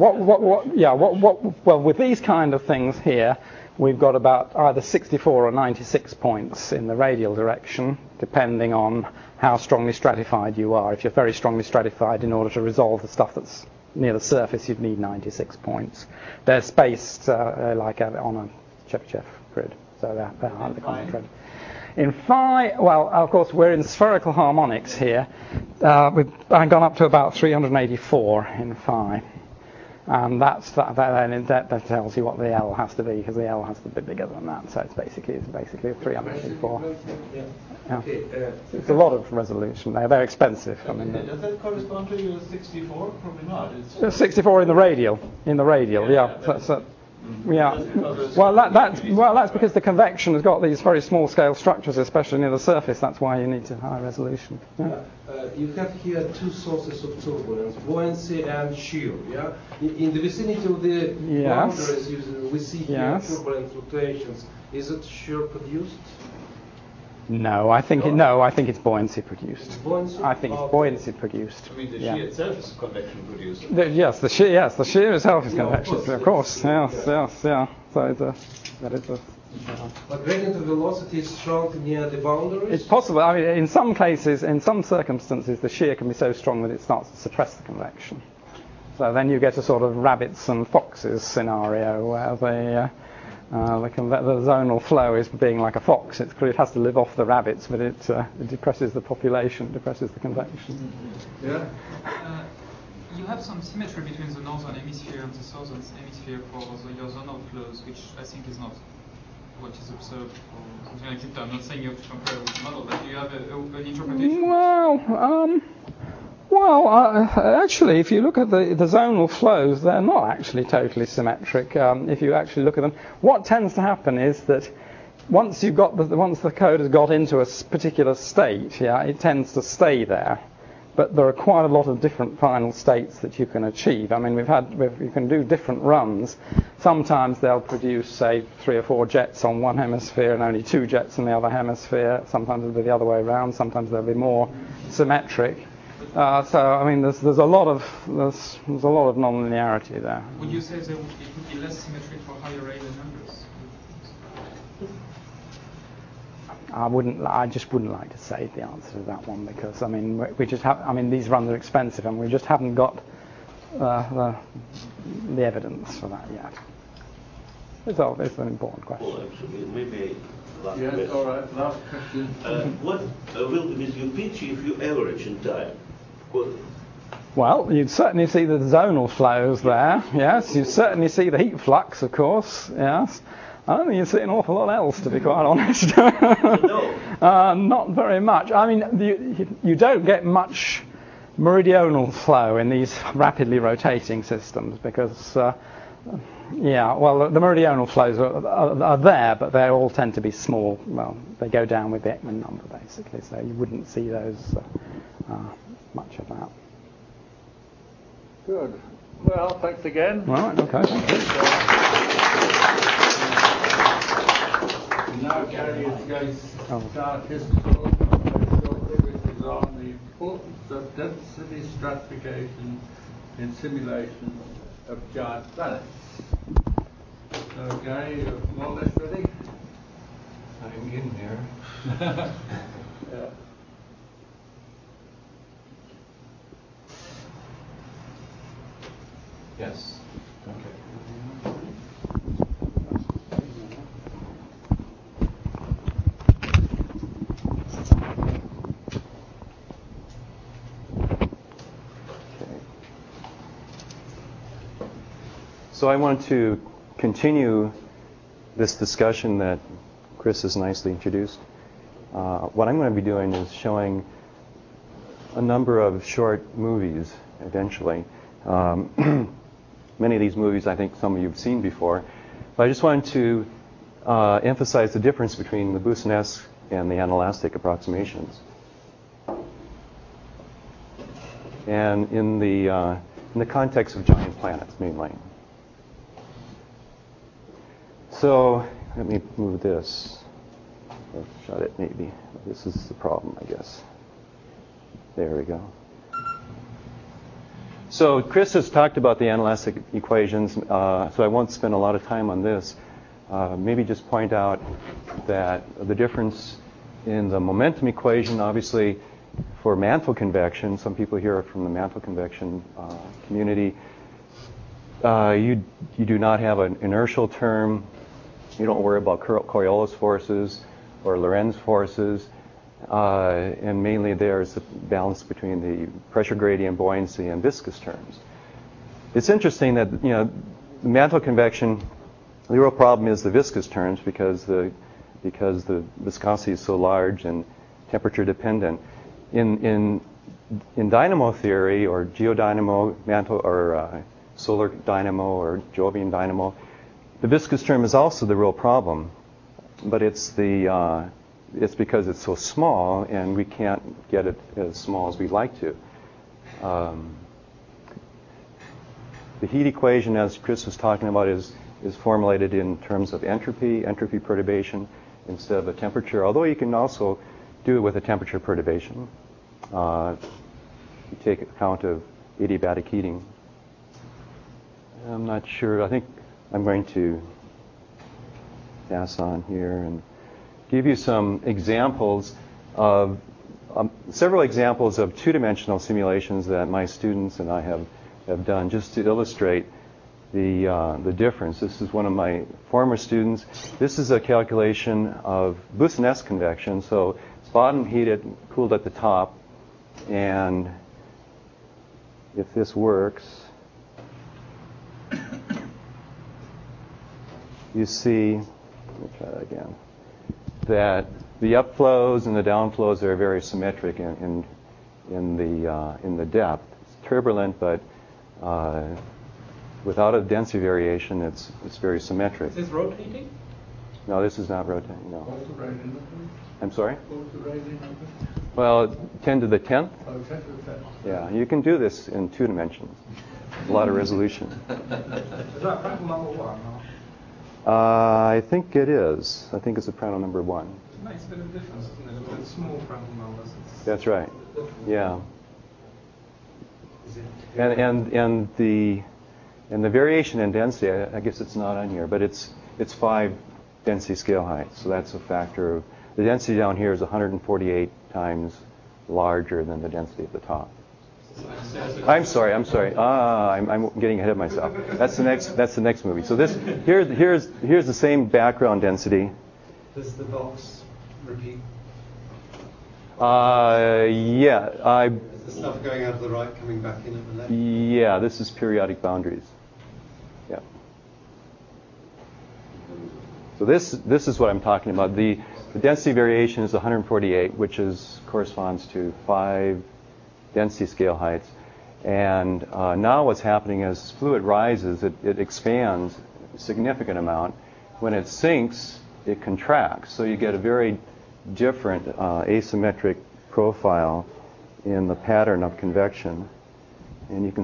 well, with these kind of things here, we've got about either 64 or 96 points in the radial direction, depending on how strongly stratified you are. If you're very strongly stratified, in order to resolve the stuff that's near the surface, you'd need 96 points. They're spaced like on a Chebyshev grid, so they're highly concentrated. In phi, well, of course, we're in spherical harmonics here. I've gone up to about 384 in phi. And that tells you what the L has to be, because the L has to be bigger than that. So it's basically 384. Yeah. Okay, it's a lot of resolution. They're expensive. I mean, does that correspond to your 64? Probably not. It's 64 in the radial. Yeah. Yeah. Well, that's because the convection has got these very small-scale structures, especially near the surface. That's why you need to high resolution. Yeah. You have here two sources of turbulence: buoyancy and shear. Yeah. In the vicinity of the boundaries, we see here turbulent fluctuations. Is it shear produced? No, I think it's buoyancy produced. Buoyancy? I think it's buoyancy produced. I mean, the shear itself is convection produced. Yes, the shear itself is convection. Of course. Yes. So that is a. But gradient of velocity is shrunk near the boundaries? It's possible. I mean, in some cases, in some circumstances, the shear can be so strong that it starts to suppress the convection. So then you get a sort of rabbits and foxes scenario where the zonal flow is being like a fox. It has to live off the rabbits, but it depresses the population, depresses the convection. Yeah. You have some symmetry between the northern hemisphere and the southern hemisphere for your zonal flows, which I think is not what is observed for something like it. I'm not saying you have to compare with the model, but do you have an interpretation? Well, actually, if you look at the zonal flows, they're not actually totally symmetric. If you actually look at them, what tends to happen is that once the code has got into a particular state, it tends to stay there. But there are quite a lot of different final states that you can achieve. I mean, you can do different runs. Sometimes they'll produce, say, 3 or 4 jets on one hemisphere and only 2 jets in the other hemisphere. Sometimes it'll be the other way around. Sometimes they'll be more symmetric. So I mean, there's a lot of nonlinearity there. Would you say it would be less symmetric for higher Rayleigh numbers? I just wouldn't like to say the answer to that one because we just have. These runs are expensive, and we just haven't got the evidence for that yet. It's an important question. Well, actually, maybe last yes, question. all right, last question. What will be your pitch if you average in time? Well, you'd certainly see the zonal flows there, yes. You'd certainly see the heat flux, of course, yes. I don't think you'd see an awful lot else, to be quite honest. No. Not very much. You don't get much meridional flow in these rapidly rotating systems because, the meridional flows are there, but they all tend to be small. Well, they go down with the Ekman number, basically, so you wouldn't see those much of that. Good. Well, thanks again. Right, okay. Thank you. Now Gary is going to start his talk, which is on the importance of density stratification in simulations of giant planets. So Gary, you're more or less ready? I'm in there. Yeah. Yes. Okay. So I want to continue this discussion that Chris has nicely introduced. What I'm going to be doing is showing a number of short movies eventually. Many of these movies I think some of you have seen before. But I just wanted to emphasize the difference between the Boussinesq and the anelastic approximations. And in the context of giant planets mainly. So let me move this. Or shut it maybe. This is the problem, I guess. There we go. So Chris has talked about the anelastic equations, so I won't spend a lot of time on this. Maybe just point out that the difference in the momentum equation, obviously, for mantle convection, some people here are from the mantle convection community, you do not have an inertial term. You don't worry about Coriolis forces or Lorentz forces. And mainly there's a balance between the pressure gradient, buoyancy, and viscous terms. It's interesting that, the mantle convection, the real problem is the viscous terms because the viscosity is so large and temperature dependent. In dynamo theory or geodynamo, mantle or solar dynamo or Jovian dynamo, the viscous term is also the real problem, but it's because it's so small and we can't get it as small as we'd like to. The heat equation, as Chris was talking about, is formulated in terms of entropy perturbation instead of a temperature, although you can also do it with a temperature perturbation. You take account of adiabatic heating. I'm not sure. I think I'm going to pass on here and give you some examples of several examples of two-dimensional simulations that my students and I have done just to illustrate the difference. This is one of my former students. This is a calculation of Boussinesq convection. So it's bottom heated, cooled at the top, and if this works, you see, let me try that again, that the upflows and the downflows are very symmetric in the depth. It's turbulent, but without a density variation, it's very symmetric. Is this rotating? No, this is not rotating. No. What's the radian number? I'm sorry? What's the radian number? Well, 10 to the 10th. Oh, 10 to the 10th. Yeah, you can do this in 2 dimensions. A lot of resolution. Is that Prandtl number 1? Or? I think it is. I think it's a Prandtl number 1. It makes a bit of a difference, doesn't it? With small Prandtl numbers. That's right. Yeah. And the variation in density, I guess it's not on here, but it's 5 density scale heights. So that's a factor of The density down here is 148 times larger than the density at the top. I'm sorry. I'm getting ahead of myself. That's the next movie. So here's the same background density. Does the box repeat? Yeah. Is the stuff going out of the right coming back in at the left? Yeah, this is periodic boundaries. Yeah. So this is what I'm talking about. The density variation is 148, which corresponds to 5 density scale heights. And now what's happening as fluid rises, it expands a significant amount. When it sinks, it contracts. So you get a very different asymmetric profile in the pattern of convection. And you can,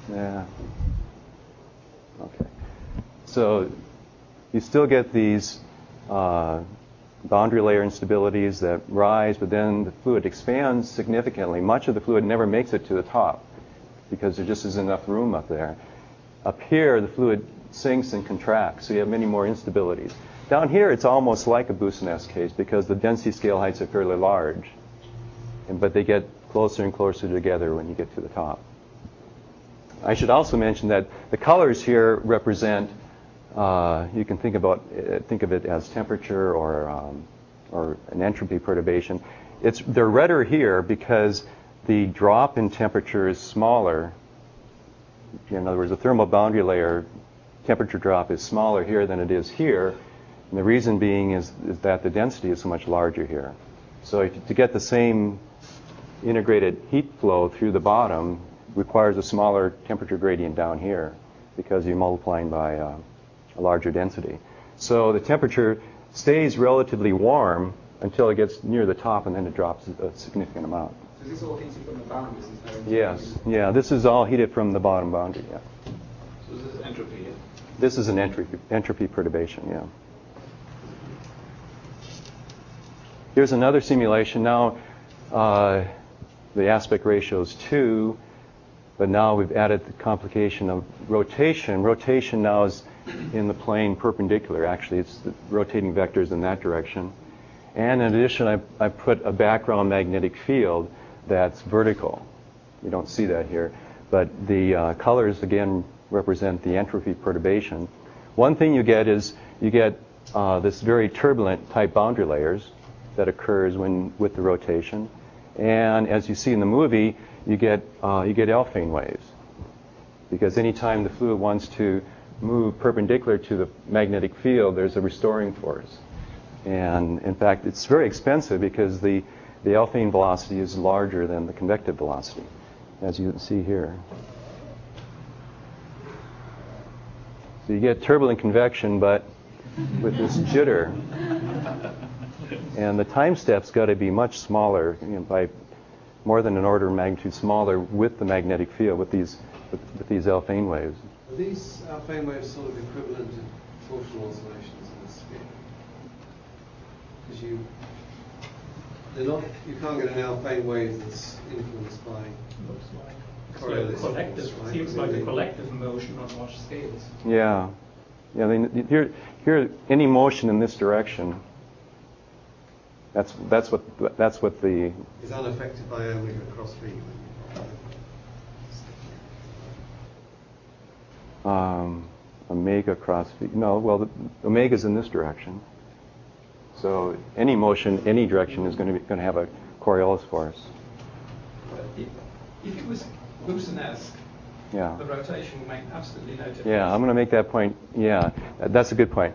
okay. So you still get these boundary layer instabilities that rise, but then the fluid expands significantly. Much of the fluid never makes it to the top because there just isn't enough room up there. Up here, the fluid sinks and contracts, so you have many more instabilities. Down here, it's almost like a Boussinesq case because the density scale heights are fairly large, but they get closer and closer together when you get to the top. I should also mention that the colors here represent, you can think of it as temperature or an entropy perturbation. They're redder here because the drop in temperature is smaller. In other words, the thermal boundary layer temperature drop is smaller here than it is here. And the reason being is that the density is so much larger here. So to get the same integrated heat flow through the bottom requires a smaller temperature gradient down here because you're multiplying by a larger density. So the temperature stays relatively warm until it gets near the top, and then it drops a significant amount. So is this all heated from the boundaries? Yes. Yeah, this is all heated from the bottom boundary, yeah. So this is entropy, yeah? This is an entropy perturbation, yeah. Here's another simulation. Now, the aspect ratio is 2, but now we've added the complication of rotation. Rotation now is in the plane perpendicular. Actually, it's the rotating vectors in that direction. And in addition, I put a background magnetic field that's vertical. You don't see that here. But the colors, again, represent the entropy perturbation. One thing you get is this very turbulent type boundary layers that occurs with the rotation. And as you see in the movie, you get Alfvén waves. Because anytime the fluid wants to move perpendicular to the magnetic field, there's a restoring force. And in fact, it's very expensive because the Alfvén velocity is larger than the convective velocity, as you can see here. So you get turbulent convection, but with this jitter. And the time step's got to be much smaller, by more than an order of magnitude smaller with the magnetic field, with these Alfvén waves. Are these Alfvén waves sort of equivalent to torsional oscillations in the sphere? Because you can't get an Alfvén wave that's influenced by Coriolis force, right? Seems like a collective motion on large scales. Yeah. I mean, here, any motion in this direction. That's what the is unaffected by omega cross V. Omega cross V. No, well, the omega's in this direction. So any motion, any direction is going to have a Coriolis force. If it was Boussinesq, yeah, the rotation would make absolutely no difference. Yeah, I'm going to make that point. Yeah, that's a good point.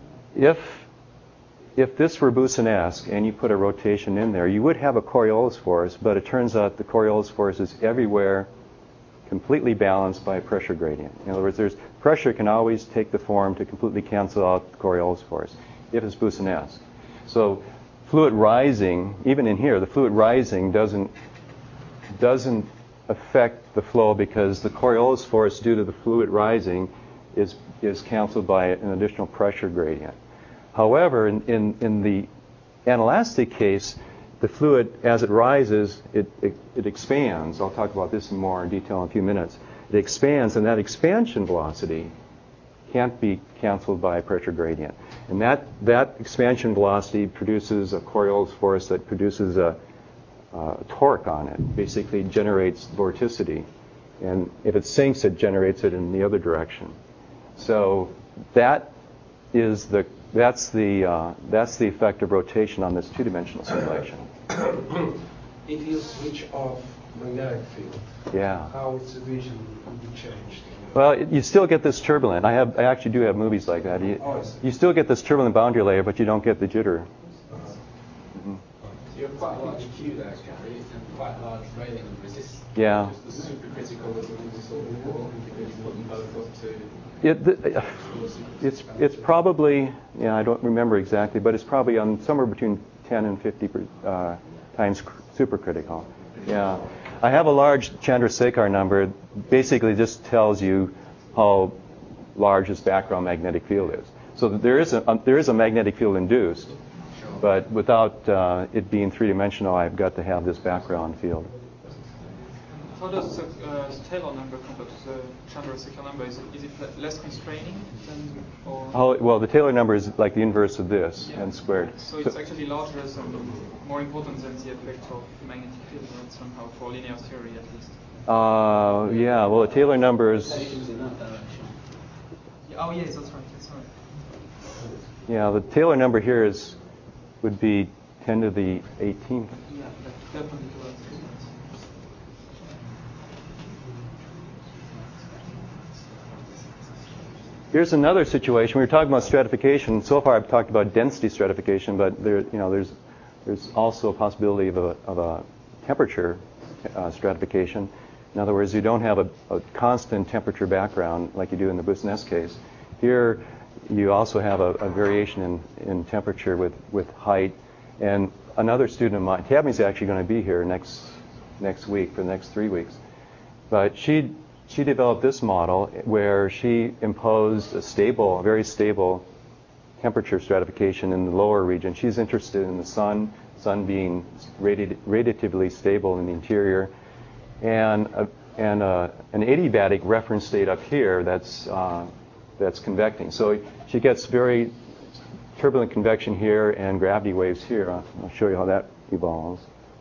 If this were Boussinesq and you put a rotation in there, you would have a Coriolis force, but it turns out the Coriolis force is everywhere completely balanced by a pressure gradient. In other words, pressure can always take the form to completely cancel out the Coriolis force if it's Boussinesq. So fluid rising, even in here, the fluid rising doesn't affect the flow because the Coriolis force due to the fluid rising is canceled by an additional pressure gradient. However, in the anelastic case, the fluid, as it rises, it expands. I'll talk about this in more detail in a few minutes. It expands, and that expansion velocity can't be canceled by a pressure gradient. And that expansion velocity produces a Coriolis force that produces a torque on it, basically generates vorticity. And if it sinks, it generates it in the other direction. So that's the effect of rotation on this two-dimensional simulation. If you switch off magnetic field, how its division will be changed? Well, you still get this turbulent. I actually do have movies like that. You still get this turbulent boundary layer, but you don't get the jitter. So you have quite a large Q there, Gary, and quite a large railing and resistance. Yeah. Just the supercritical as we saw before, because you put them both up to... It's probably, I don't remember exactly, but it's probably on somewhere between 10 and 50 times supercritical. Yeah. I have a large Chandrasekhar number. Basically just tells you how large this background magnetic field is. So there is a magnetic field induced, but without it being three-dimensional, I've got to have this background field. How does the Taylor number compare to the Chandrasekhar number? Is it less constraining than? Or? Well, the Taylor number is like the inverse of this, n squared. So it's actually larger and more important than the effect of magnetic field, right? Somehow for linear theory at least. Yeah. Well, the Taylor number is. Oh yes, that's right. Yeah, the Taylor number here would be 10 to the 18th. Yeah, perpendicular. Here's another situation. We were talking about stratification. So far, I've talked about density stratification, but there's also a possibility of a temperature stratification. In other words, you don't have a constant temperature background like you do in the Boussinesq case. Here, you also have a variation in temperature with height. And another student of mine, Tabby's actually going to be here next week for the next 3 weeks, but she developed this model where she imposed a very stable temperature stratification in the lower region. She's interested in the sun being radiatively stable in the interior, and an adiabatic reference state up here that's convecting. So she gets very turbulent convection here and gravity waves here. I'll show you how that evolves.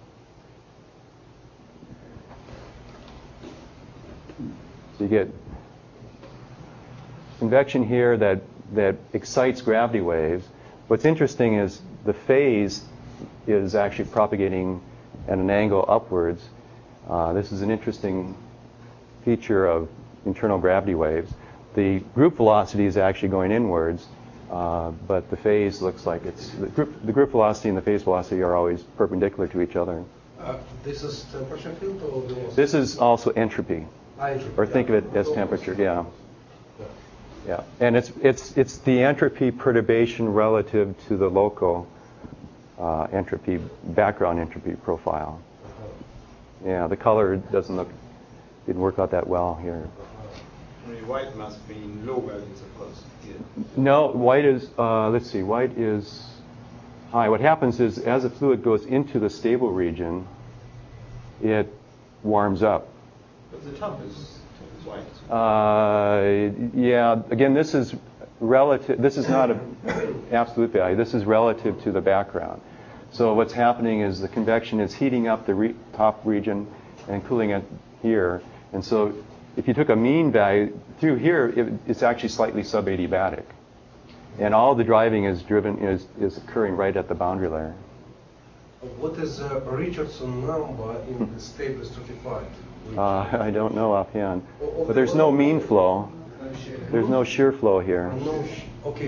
So you get convection here that excites gravity waves. What's interesting is the phase is actually propagating at an angle upwards. This is an interesting feature of internal gravity waves. The group velocity is actually going inwards, but the phase looks like it's the group velocity and the phase velocity are always perpendicular to each other. This is temperature field or velocity? This is also entropy. Or think of it as temperature, yeah. And it's the entropy perturbation relative to the local background entropy profile. Yeah, the color didn't work out that well here. White must be in low values, of course. Yeah. No, white is, white is high. What happens is as the fluid goes into the stable region, it warms up. But the top is white. Yeah, again, this is relative. This is not an absolute value. This is relative to the background. So what's happening is the convection is heating up the top region and cooling it here. And so if you took a mean value through here, it's actually slightly subadiabatic. And all the driving is occurring right at the boundary layer. What is Richardson number in the stable stratified? I don't know offhand. But there's no mean flow. There's no shear flow here. Okay.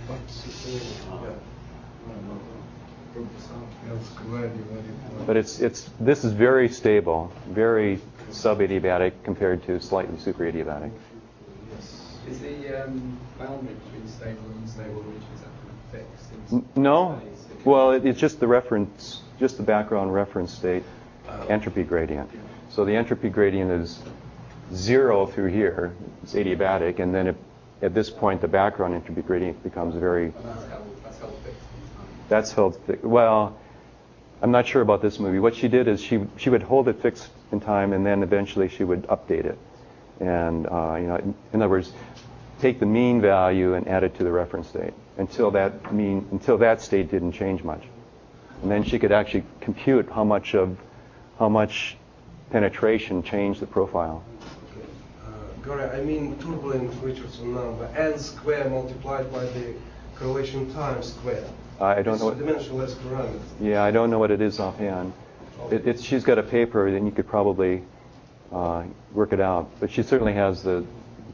But this is very stable, very subadiabatic compared to slightly superadiabatic. Is the boundary between stable and unstable regions fixed? No. Well, it's just the reference, just the background reference state entropy gradient. So the entropy gradient is 0 through here. It's adiabatic, and then at this point the background entropy gradient becomes very. That's held fixed. That's held fixed. Well, I'm not sure about this movie. What she did is she would hold it fixed in time, and then eventually she would update it. And in other words, take the mean value and add it to the reference state until that state didn't change much. And then she could actually compute how much penetration changed the profile. Gary, I mean turbulent Richardson number, n square multiplied by the correlation time square. I don't know. It's a dimensionless parameter. Yeah, I don't know what it is offhand. She's got a paper, and you could probably work it out. But she certainly has the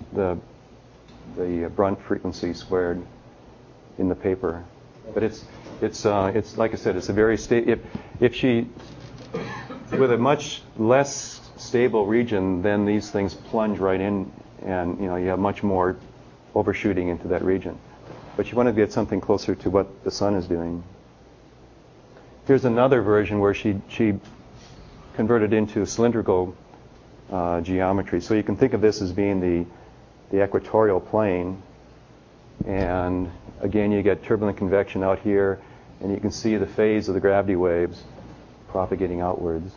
Brunt frequency squared in the paper. But it's like I said, it's a very if she with a much less stable region, then these things plunge right in, and you have much more overshooting into that region. But you want to get something closer to what the sun is doing. Here's another version where she converted into cylindrical geometry. So you can think of this as being the equatorial plane. And again, you get turbulent convection out here, and you can see the phase of the gravity waves propagating outwards.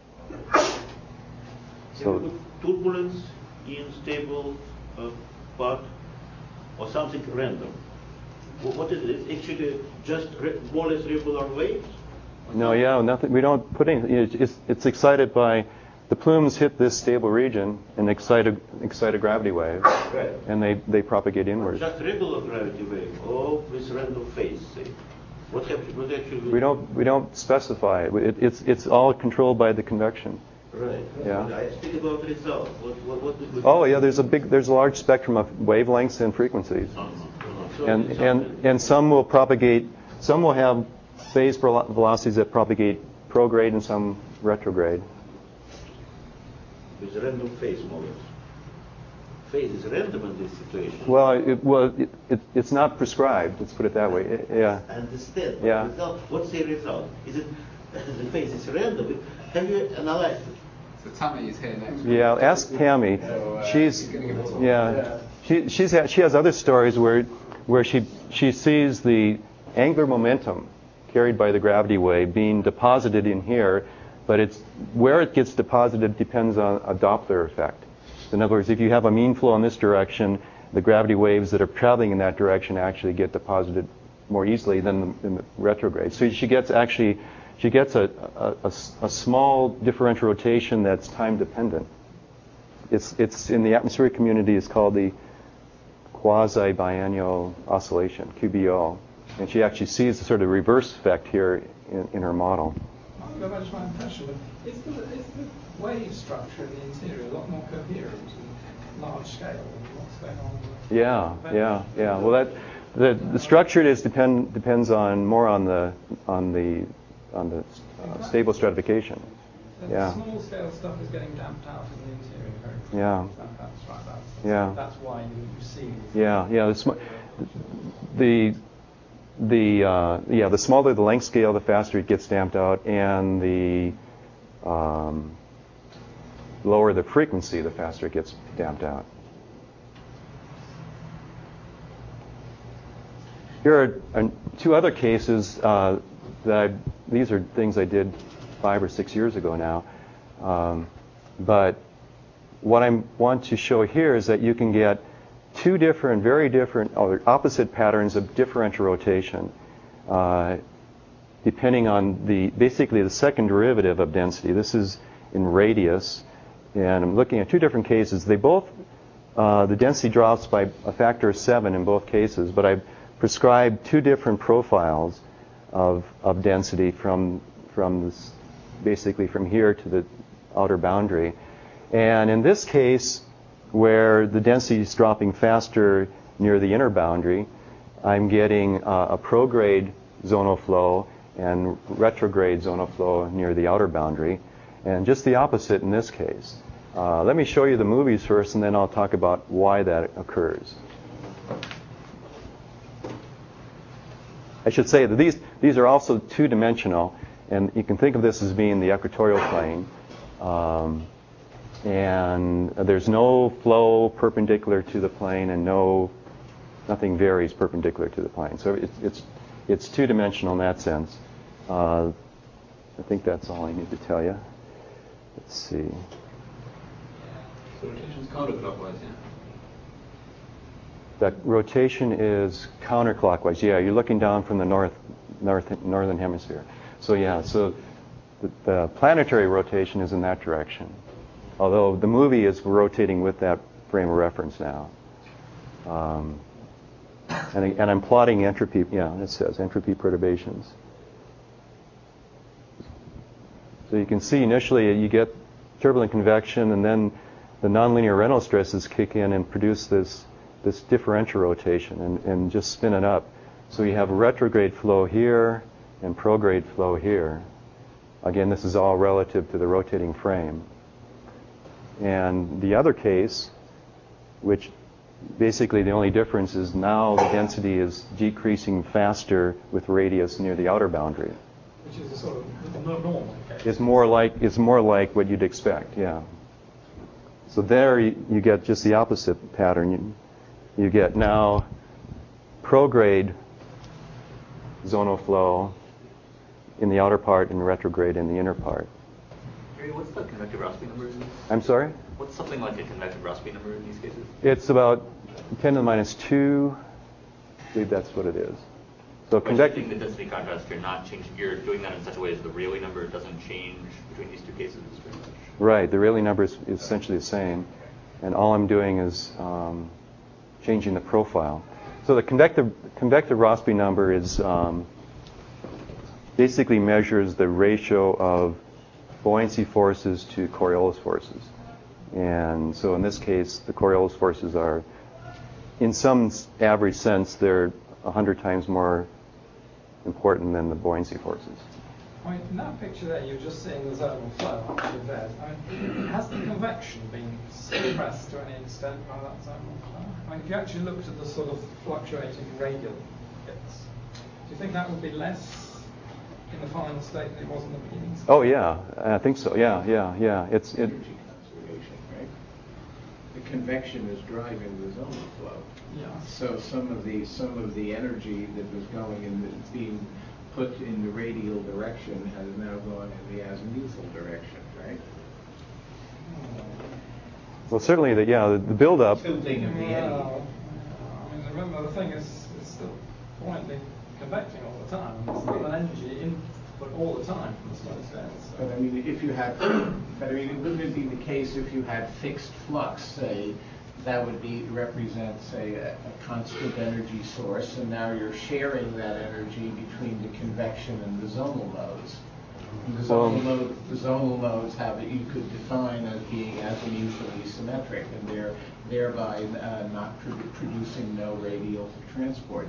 So turbulence in stable part or something random? What is it? It's actually just more or less regular waves? No, yeah, nothing. We don't put any. It's excited by the plumes hit this stable region and excite a gravity wave, right. And they propagate inward. Just regular gravity wave or with random phase, say. What actually? We don't specify it. It's all controlled by the convection. Right. Yeah. I speak about results. Oh yeah, there's a large spectrum of wavelengths and frequencies, So and some will propagate. Some will have phase velocities that propagate prograde and some retrograde. With random phase models. Phase is random in this situation. Well, it's not prescribed. Let's put it that way. Yeah. I understand. Yeah. What's the result? Is it the phase is random? Have you analyzed it? So Tammy is here next. Yeah, ask Tammy. She has other stories where she sees the angular momentum carried by the gravity wave being deposited in here, but it's where it gets deposited depends on a Doppler effect. In other words, if you have a mean flow in this direction, the gravity waves that are traveling in that direction actually get deposited more easily than in the retrograde. So she gets a small differential rotation that's time dependent. It's in the atmospheric community. It's called the quasi-biennial oscillation, QBO, and she actually sees the sort of reverse effect here in her model. I'll go back to my impression. Is the wave structure in the interior a lot more coherent and large scale than what's going on? Yeah. Well, the structure depends more on the stable stratification. So yeah. The small scale stuff is getting damped out in the interior very quickly. Yeah. That's right. Yeah. That's why you see. Yeah. The smaller the length scale, the faster it gets damped out, and the lower the frequency, the faster it gets damped out. Here are two other cases these are things I did 5 or 6 years ago now. But what I want to show here is that you can get two very different, or opposite patterns of differential rotation, depending on basically the second derivative of density. This is in radius, and I'm looking at two different cases. They both, the density drops by a factor of 7 in both cases, but I prescribed two different profiles of density from this, basically from here to the outer boundary. And in this case, where the density is dropping faster near the inner boundary, I'm getting a prograde zonal flow and retrograde zonal flow near the outer boundary, and just the opposite in this case. Let me show you the movies first, and then I'll talk about why that occurs. I should say that these are also two-dimensional, and you can think of this as being the equatorial plane. And there's no flow perpendicular to the plane, and nothing varies perpendicular to the plane. So it's two-dimensional in that sense. I think that's all I need to tell you. Let's see. So rotation's counterclockwise, The rotation is counterclockwise. Yeah, you're looking down from the northern hemisphere. So yeah, so the planetary rotation is in that direction. Although the movie is rotating with that frame of reference now. And I'm plotting entropy. Yeah, it says entropy perturbations. So you can see initially you get turbulent convection, and then the nonlinear Reynolds stresses kick in and produce this differential rotation and just spin it up. So you have a retrograde flow here and prograde flow here. Again, this is all relative to the rotating frame. And the other case, which basically the only difference is now the density is decreasing faster with radius near the outer boundary. Which is a sort of normal case. It's more like what you'd expect, yeah. So there you get just the opposite pattern. You get now prograde zonal flow in the outer part and retrograde in the inner part. What's the convective Rossby number in these? I'm sorry? What's something like a convective Rossby number in these cases? It's about 10 to the minus 2. I believe that's what it is. So convective. The density contrast, you're not changing. You're doing that in such a way as the Rayleigh number doesn't change between these two cases very much. Right. The Rayleigh number is essentially the same, and all I'm doing is changing the profile. So the convective Rossby number is basically measures the ratio of buoyancy forces to Coriolis forces. And so in this case, the Coriolis forces are, in some average sense, they're 100 times more important than the buoyancy forces. I mean, in that picture there, you're just seeing the zonal flow up to there. I mean, has the convection been suppressed to any extent by that zonal flow? I mean, if you actually looked at the sort of fluctuating radial bits, do you think that would be less in the final state than it was in the beginning state? Oh yeah, I think so. Yeah. It's energy conservation, right? The convection is driving the zonal flow. Yeah. So some of the energy that was going in being put in the radial direction has now gone in the azimuthal direction, right? Well, certainly the build-up. Tilting of the eddy. I mean, remember the thing is it's still buoyantly convecting all the time. There's still an energy input all the time from the slow states. But I mean, wouldn't it be the case if you had fixed flux, say, that would represent, say, a constant energy source, and now you're sharing that energy between the convection and the zonal modes. And the zonal modes you could define as being azimuthally symmetric, and thereby not producing no radial transport.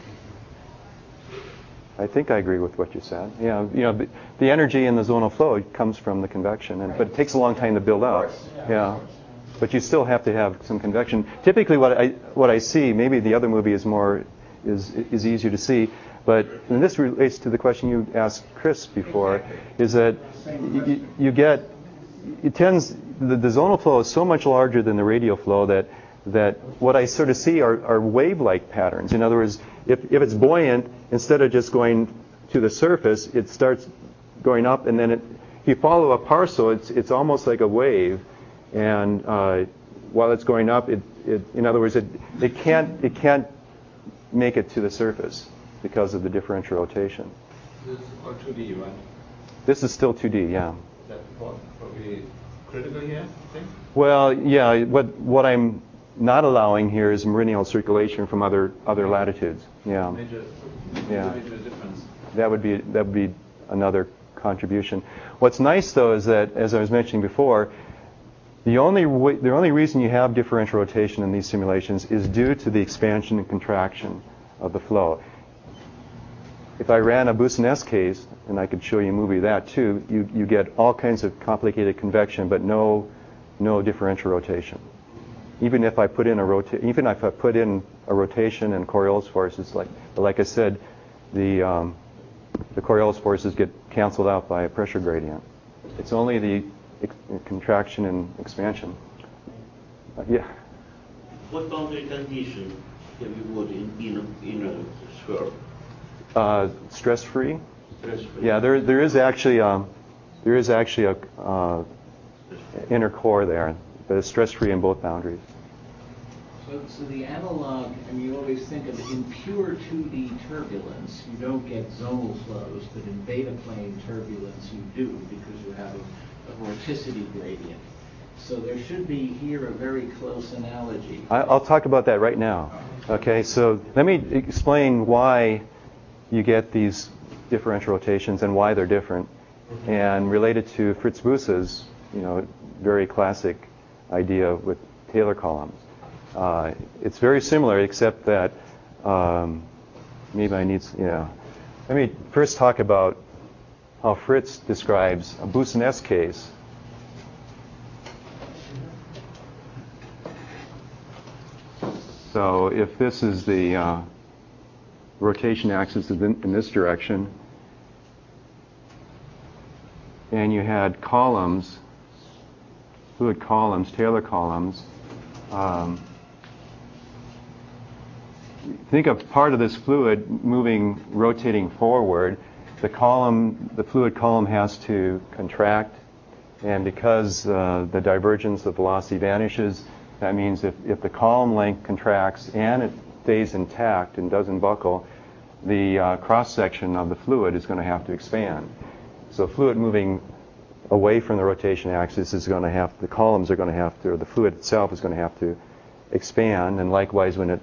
I think I agree with what you said. Yeah, the energy in the zonal flow comes from the convection, but it takes a long time to build up. Yeah. But you still have to have some convection. Typically, what I see, maybe the other movie is easier to see, but and this relates to the question you asked Chris before, is that you get the zonal flow is so much larger than the radial flow that what I sort of see are wave-like patterns. In other words, if it's buoyant, instead of just going to the surface, it starts going up, and then if you follow a parcel, it's almost like a wave. And while it's going up, in other words, it can't make it to the surface because of the differential rotation. This is all 2D, right? This is still 2D, yeah. Is that probably critical here, I think? Well, yeah. What I'm not allowing here is meridional circulation from other latitudes. Yeah. Major difference. That would be another contribution. What's nice though is that, as I was mentioning before, the only reason you have differential rotation in these simulations is due to the expansion and contraction of the flow. If I ran a Boussinesq case, and I could show you a movie of that too, you get all kinds of complicated convection, but no differential rotation. Even if I put in a rotation and Coriolis forces, like I said, the Coriolis forces get canceled out by a pressure gradient. It's only the contraction and expansion. Yeah. What boundary condition have you got in a sphere? Stress-free. Stress-free. Yeah, there is actually a inner core there, but it's stress-free in both boundaries. So the analog, and you always think of in pure 2D turbulence, you don't get zonal flows, but in beta plane turbulence you do, because you have a vorticity gradient. So there should be here a very close analogy. I'll talk about that right now. Okay, so let me explain why you get these differential rotations and why they're different, and related to Fritz Busse's, very classic idea with Taylor columns. It's very similar, except that maybe I need, Let me first talk about how Fritz describes a Boussinesq case. So if this is the rotation axis in this direction, and you had columns, fluid columns, Taylor columns, think of part of this fluid rotating forward. The fluid column has to contract, and because the divergence of velocity vanishes, that means if the column length contracts and it stays intact and doesn't buckle, the cross-section of the fluid is going to have to expand. So fluid moving away from the rotation axis is going to have, the columns are going to have to, or the fluid itself is going to have to expand, and likewise when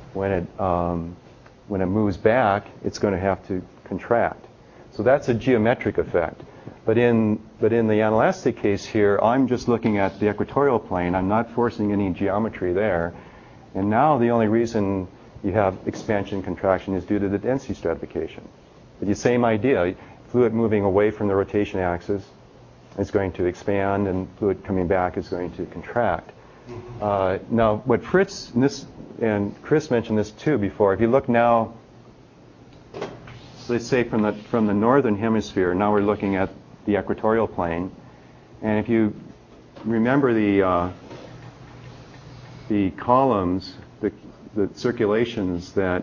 it moves back, it's going to have to contract. So that's a geometric effect. But in the anelastic case here, I'm just looking at the equatorial plane. I'm not forcing any geometry there. And now the only reason you have expansion and contraction is due to the density stratification. But the same idea, fluid moving away from the rotation axis is going to expand, and fluid coming back is going to contract. Now, what Fritz and Chris mentioned this too before. If you look now, let's say from the northern hemisphere, now we're looking at the equatorial plane, and if you remember the columns, the circulations that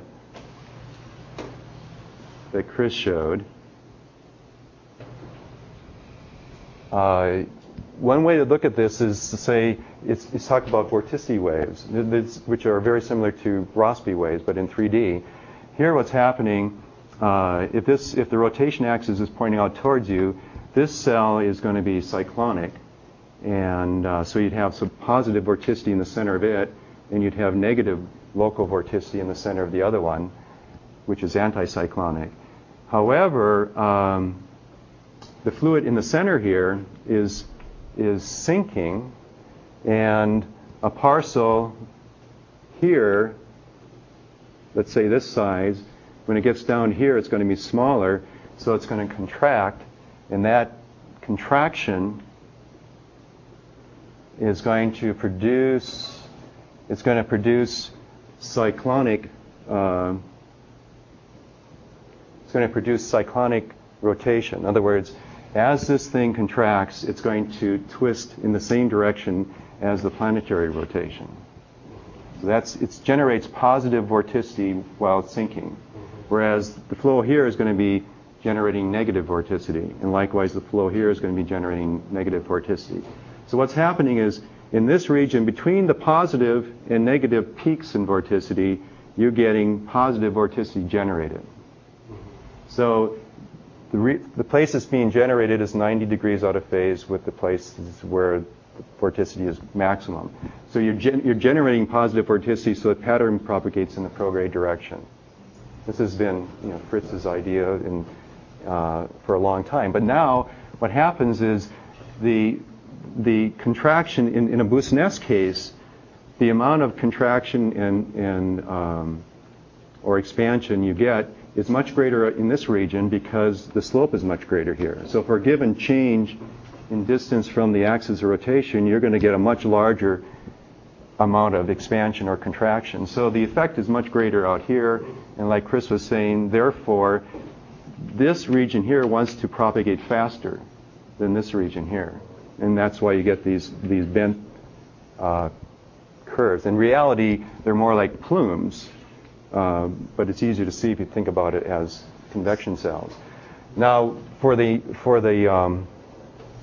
Chris showed. One way to look at this is to say it's talk about vorticity waves, which are very similar to Rossby waves, but in 3D. Here, what's happening? If the rotation axis is pointing out towards you, this cell is going to be cyclonic, and so you'd have some positive vorticity in the center of it, and you'd have negative local vorticity in the center of the other one, which is anticyclonic. However, the fluid in the center here is sinking, and a parcel here, let's say this size, when it gets down here, it's going to be smaller, so it's going to contract, and that contraction is going to produce cyclonic rotation. In other words, as this thing contracts, it's going to twist in the same direction as the planetary rotation. So it generates positive vorticity while it's sinking, whereas the flow here is going to be generating negative vorticity, and likewise the flow here is going to be generating negative vorticity. So what's happening is, in this region, between the positive and negative peaks in vorticity, you're getting positive vorticity generated. So the place that's being generated is 90 degrees out of phase with the places where the vorticity is maximum. So you're generating positive vorticity, so the pattern propagates in the prograde direction. This has been Fritz's idea for a long time. But now what happens is the contraction in a Boussinesq case, the amount of contraction or expansion you get is much greater in this region because the slope is much greater here. So for a given change in distance from the axis of rotation, you're going to get a much larger amount of expansion or contraction. So the effect is much greater out here, and like Chris was saying, therefore, this region here wants to propagate faster than this region here. And that's why you get these bent curves. In reality, they're more like plumes. But it's easier to see if you think about it as convection cells. Now, for the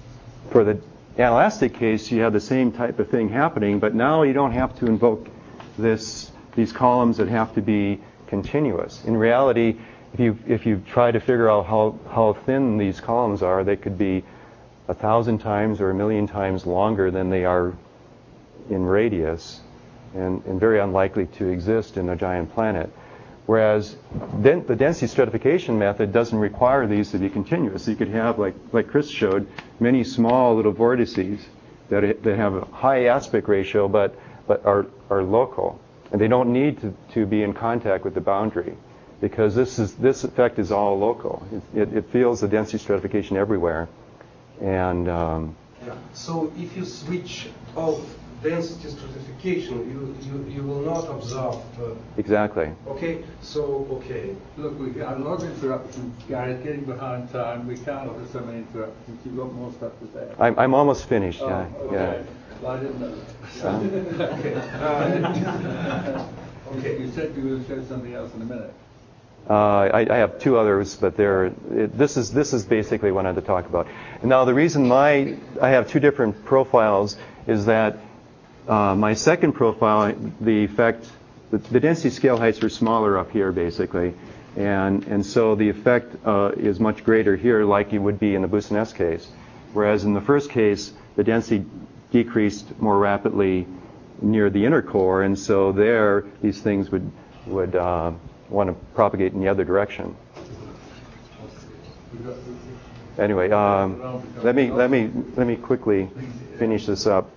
anelastic case, you have the same type of thing happening, but now you don't have to invoke these columns that have to be continuous. In reality, if you try to figure out how thin these columns are, they could be 1,000 times or 1,000,000 times longer than they are in radius, and very unlikely to exist in a giant planet. Whereas the density stratification method doesn't require these to be continuous. You could have, like Chris showed, many small little vortices that have a high aspect ratio but are local. And they don't need to be in contact with the boundary, because this effect is all local. It feels the density stratification everywhere. And so if you switch off density stratification, you will not observe. Exactly. Okay. Look, we got a lot of interruptions. Gary's getting behind time. We can't have so many interruptions. You've got more stuff to say. I'm almost finished. Okay. Yeah. Well, I didn't know that. Okay. You said you were going to show something else in a minute. I have two others, but this is basically what I had to talk about. And now the reason I have two different profiles is that my second profile, the density scale heights are smaller up here basically, and so the effect is much greater here, like it would be in the Boussinesq case, whereas in the first case the density decreased more rapidly near the inner core, and so there these things would want to propagate in the other direction. Anyway, let me quickly finish this up.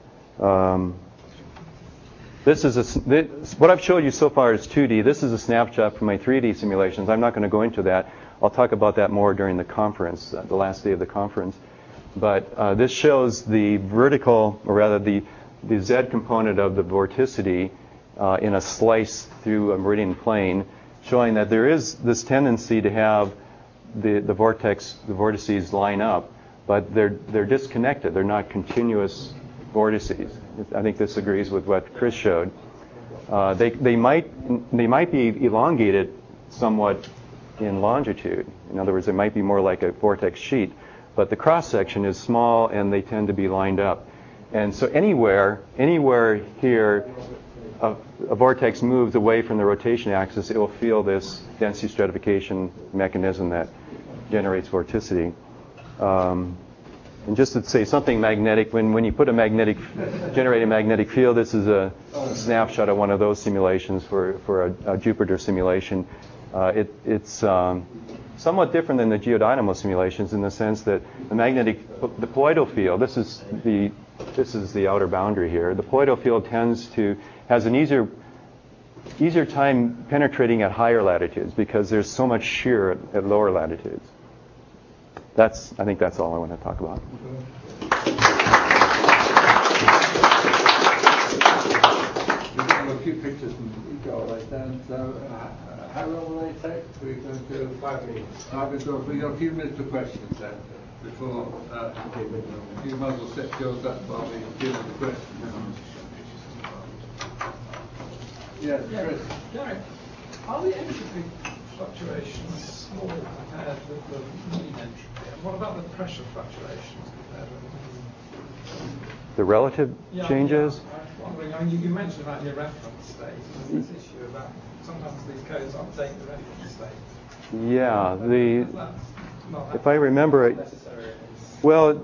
What I've showed you so far is 2D. This is a snapshot from my 3D simulations. I'm not going to go into that. I'll talk about that more during the conference, the last day of the conference. But this shows the vertical, or rather the Z component of the vorticity in a slice through a meridian plane, showing that there is this tendency to have the vortices line up, but they're disconnected. They're not continuous vortices. I think this agrees with what Chris showed. They might be elongated somewhat in longitude. In other words, they might be more like a vortex sheet, but the cross section is small and they tend to be lined up. And so anywhere here a vortex moves away from the rotation axis, it will feel this density stratification mechanism that generates vorticity. And just to say something magnetic, when you put generate a magnetic field, this is a snapshot of one of those simulations for a Jupiter simulation. It's somewhat different than the geodynamo simulations in the sense that the poloidal field, this is the outer boundary here. The poloidal field has an easier time penetrating at higher latitudes because there's so much shear at lower latitudes. I think that's all I want to talk about. We've got a few pictures from Igor right then. So how long will they take? We're going to 5 minutes. We've got a few minutes for questions then. Before you might as well set yours up while we deal with the questions. Yes, Chris. Gary, are the entropy fluctuations small compared with the mean entropy? And what about the pressure fluctuations compared with the mean? The relative changes? Yeah. I was wondering, you mentioned about your reference state. There's this issue about sometimes these codes update the reference state. Yeah, if I remember it, well,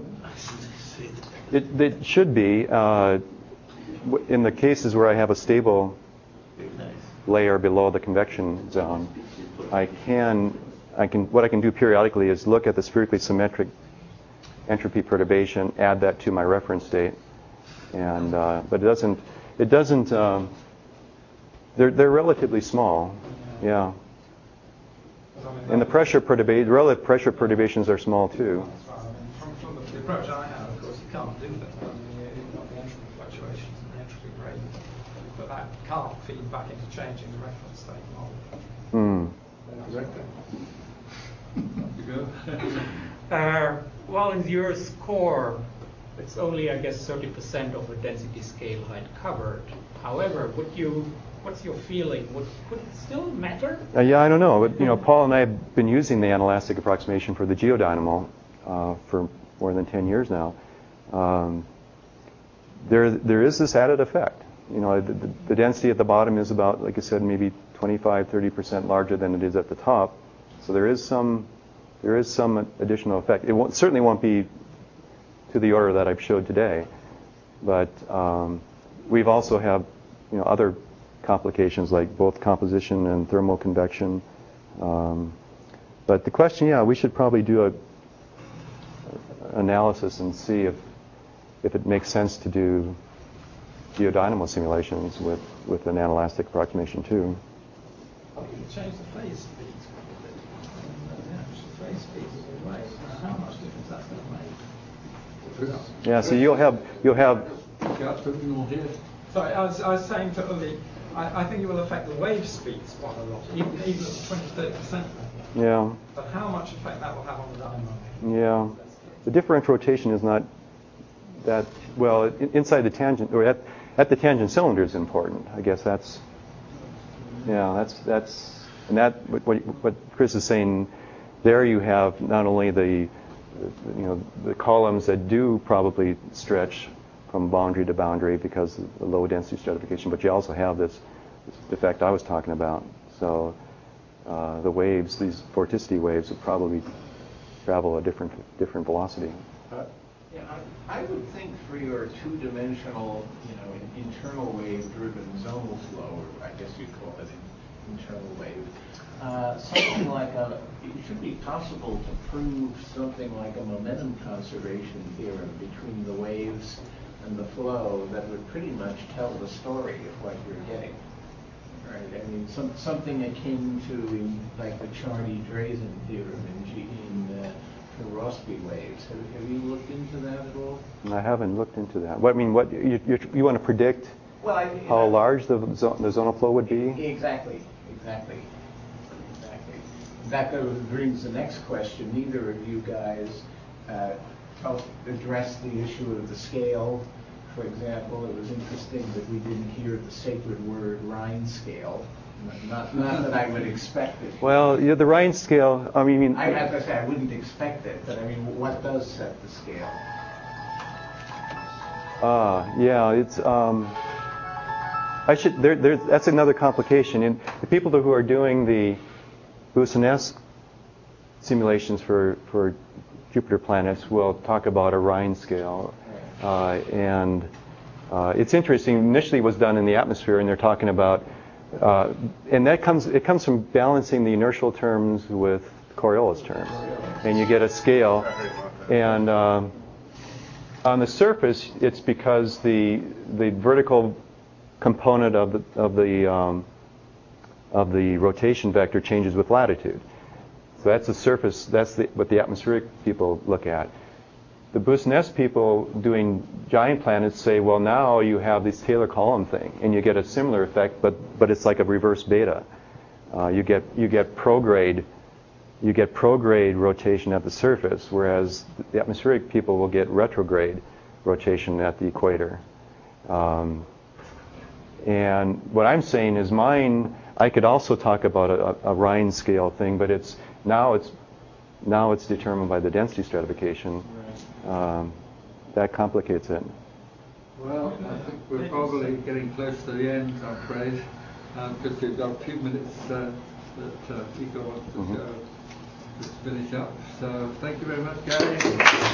it should be. In the cases where I have a stable layer below the convection zone, what I can do periodically is look at the spherically symmetric entropy perturbation, add that to my reference state, and but it doesn't. They're relatively small, yeah. And the relative pressure perturbations are small too. From the approach I have, of course, you can't do that. You've got the entropy fluctuations and the entropy gradient, but that can't feed back into changing the reference state model. Well, in your score, it's only, I guess, 30% of the density scale height covered. However, what's your feeling? Could it still matter? Yeah, I don't know. But, Paul and I have been using the anelastic approximation for the geodynamo for more than 10 years now. There is this added effect. the density at the bottom is about, like I said, maybe 25-30% larger than it is at the top. So there is some additional effect. It certainly won't be to the order that I've showed today, but we've also have other complications like both composition and thermal convection. But the question, we should probably do an analysis and see if it makes sense to do geodynamo simulations with an anelastic approximation too. You change the phase speeds and the actual phase speeds of the waves. How much difference that's going to make? Yeah, so you'll have. Sorry, I was saying to Uli, I think it will affect the wave speeds quite a lot, even at the 20-30% level. Yeah. But how much effect that will have on the dynamo? Yeah. The differential rotation is not that well inside the tangent, or at the tangent cylinder is important. I guess that's and that what Chris is saying. There you have not only the columns that do probably stretch from boundary to boundary because of the low density stratification, but you also have this effect I was talking about. So the waves, these vorticity waves, would probably travel a different velocity. I would think for your two-dimensional, internal wave-driven zonal flow, or I guess you'd call it an internal wave, something like it should be possible to prove something like a momentum conservation theorem between the waves and the flow that would pretty much tell the story of what you're getting. Right? I mean, something akin to like the Chardy-Drazen theorem in Rossby waves. Have you looked into that at all? I haven't looked into that. What you want to predict how large the zonal flow would be? Exactly. That brings the next question. Neither of you guys addressed the issue of the scale. For example, it was interesting that we didn't hear the sacred word Rhine scale. Not that I would expect it. Well, the Rhine scale, I mean... As I say, I wouldn't expect it, but I mean, what does set the scale? It's... that's another complication. And the people who are doing the Boussinesq simulations for Jupiter planets will talk about a Rhine scale. And it's interesting. Initially, it was done in the atmosphere, and they're talking about... and it comes from balancing the inertial terms with Coriolis terms, and you get a scale. And on the surface, it's because the vertical component of the rotation vector changes with latitude. So that's the surface. That's what the atmospheric people look at. The Boussinesq people doing giant planets say, well, now you have this Taylor column thing, and you get a similar effect, but it's like a reverse beta. You get prograde rotation at the surface, whereas the atmospheric people will get retrograde rotation at the equator. And what I'm saying is I could also talk about a Rhine scale thing, but now it's determined by the density stratification. That complicates it. Well, I think we're probably getting close to the end, I'm afraid, because we've got a few minutes that Igor wants to finish up. So thank you very much, Gary.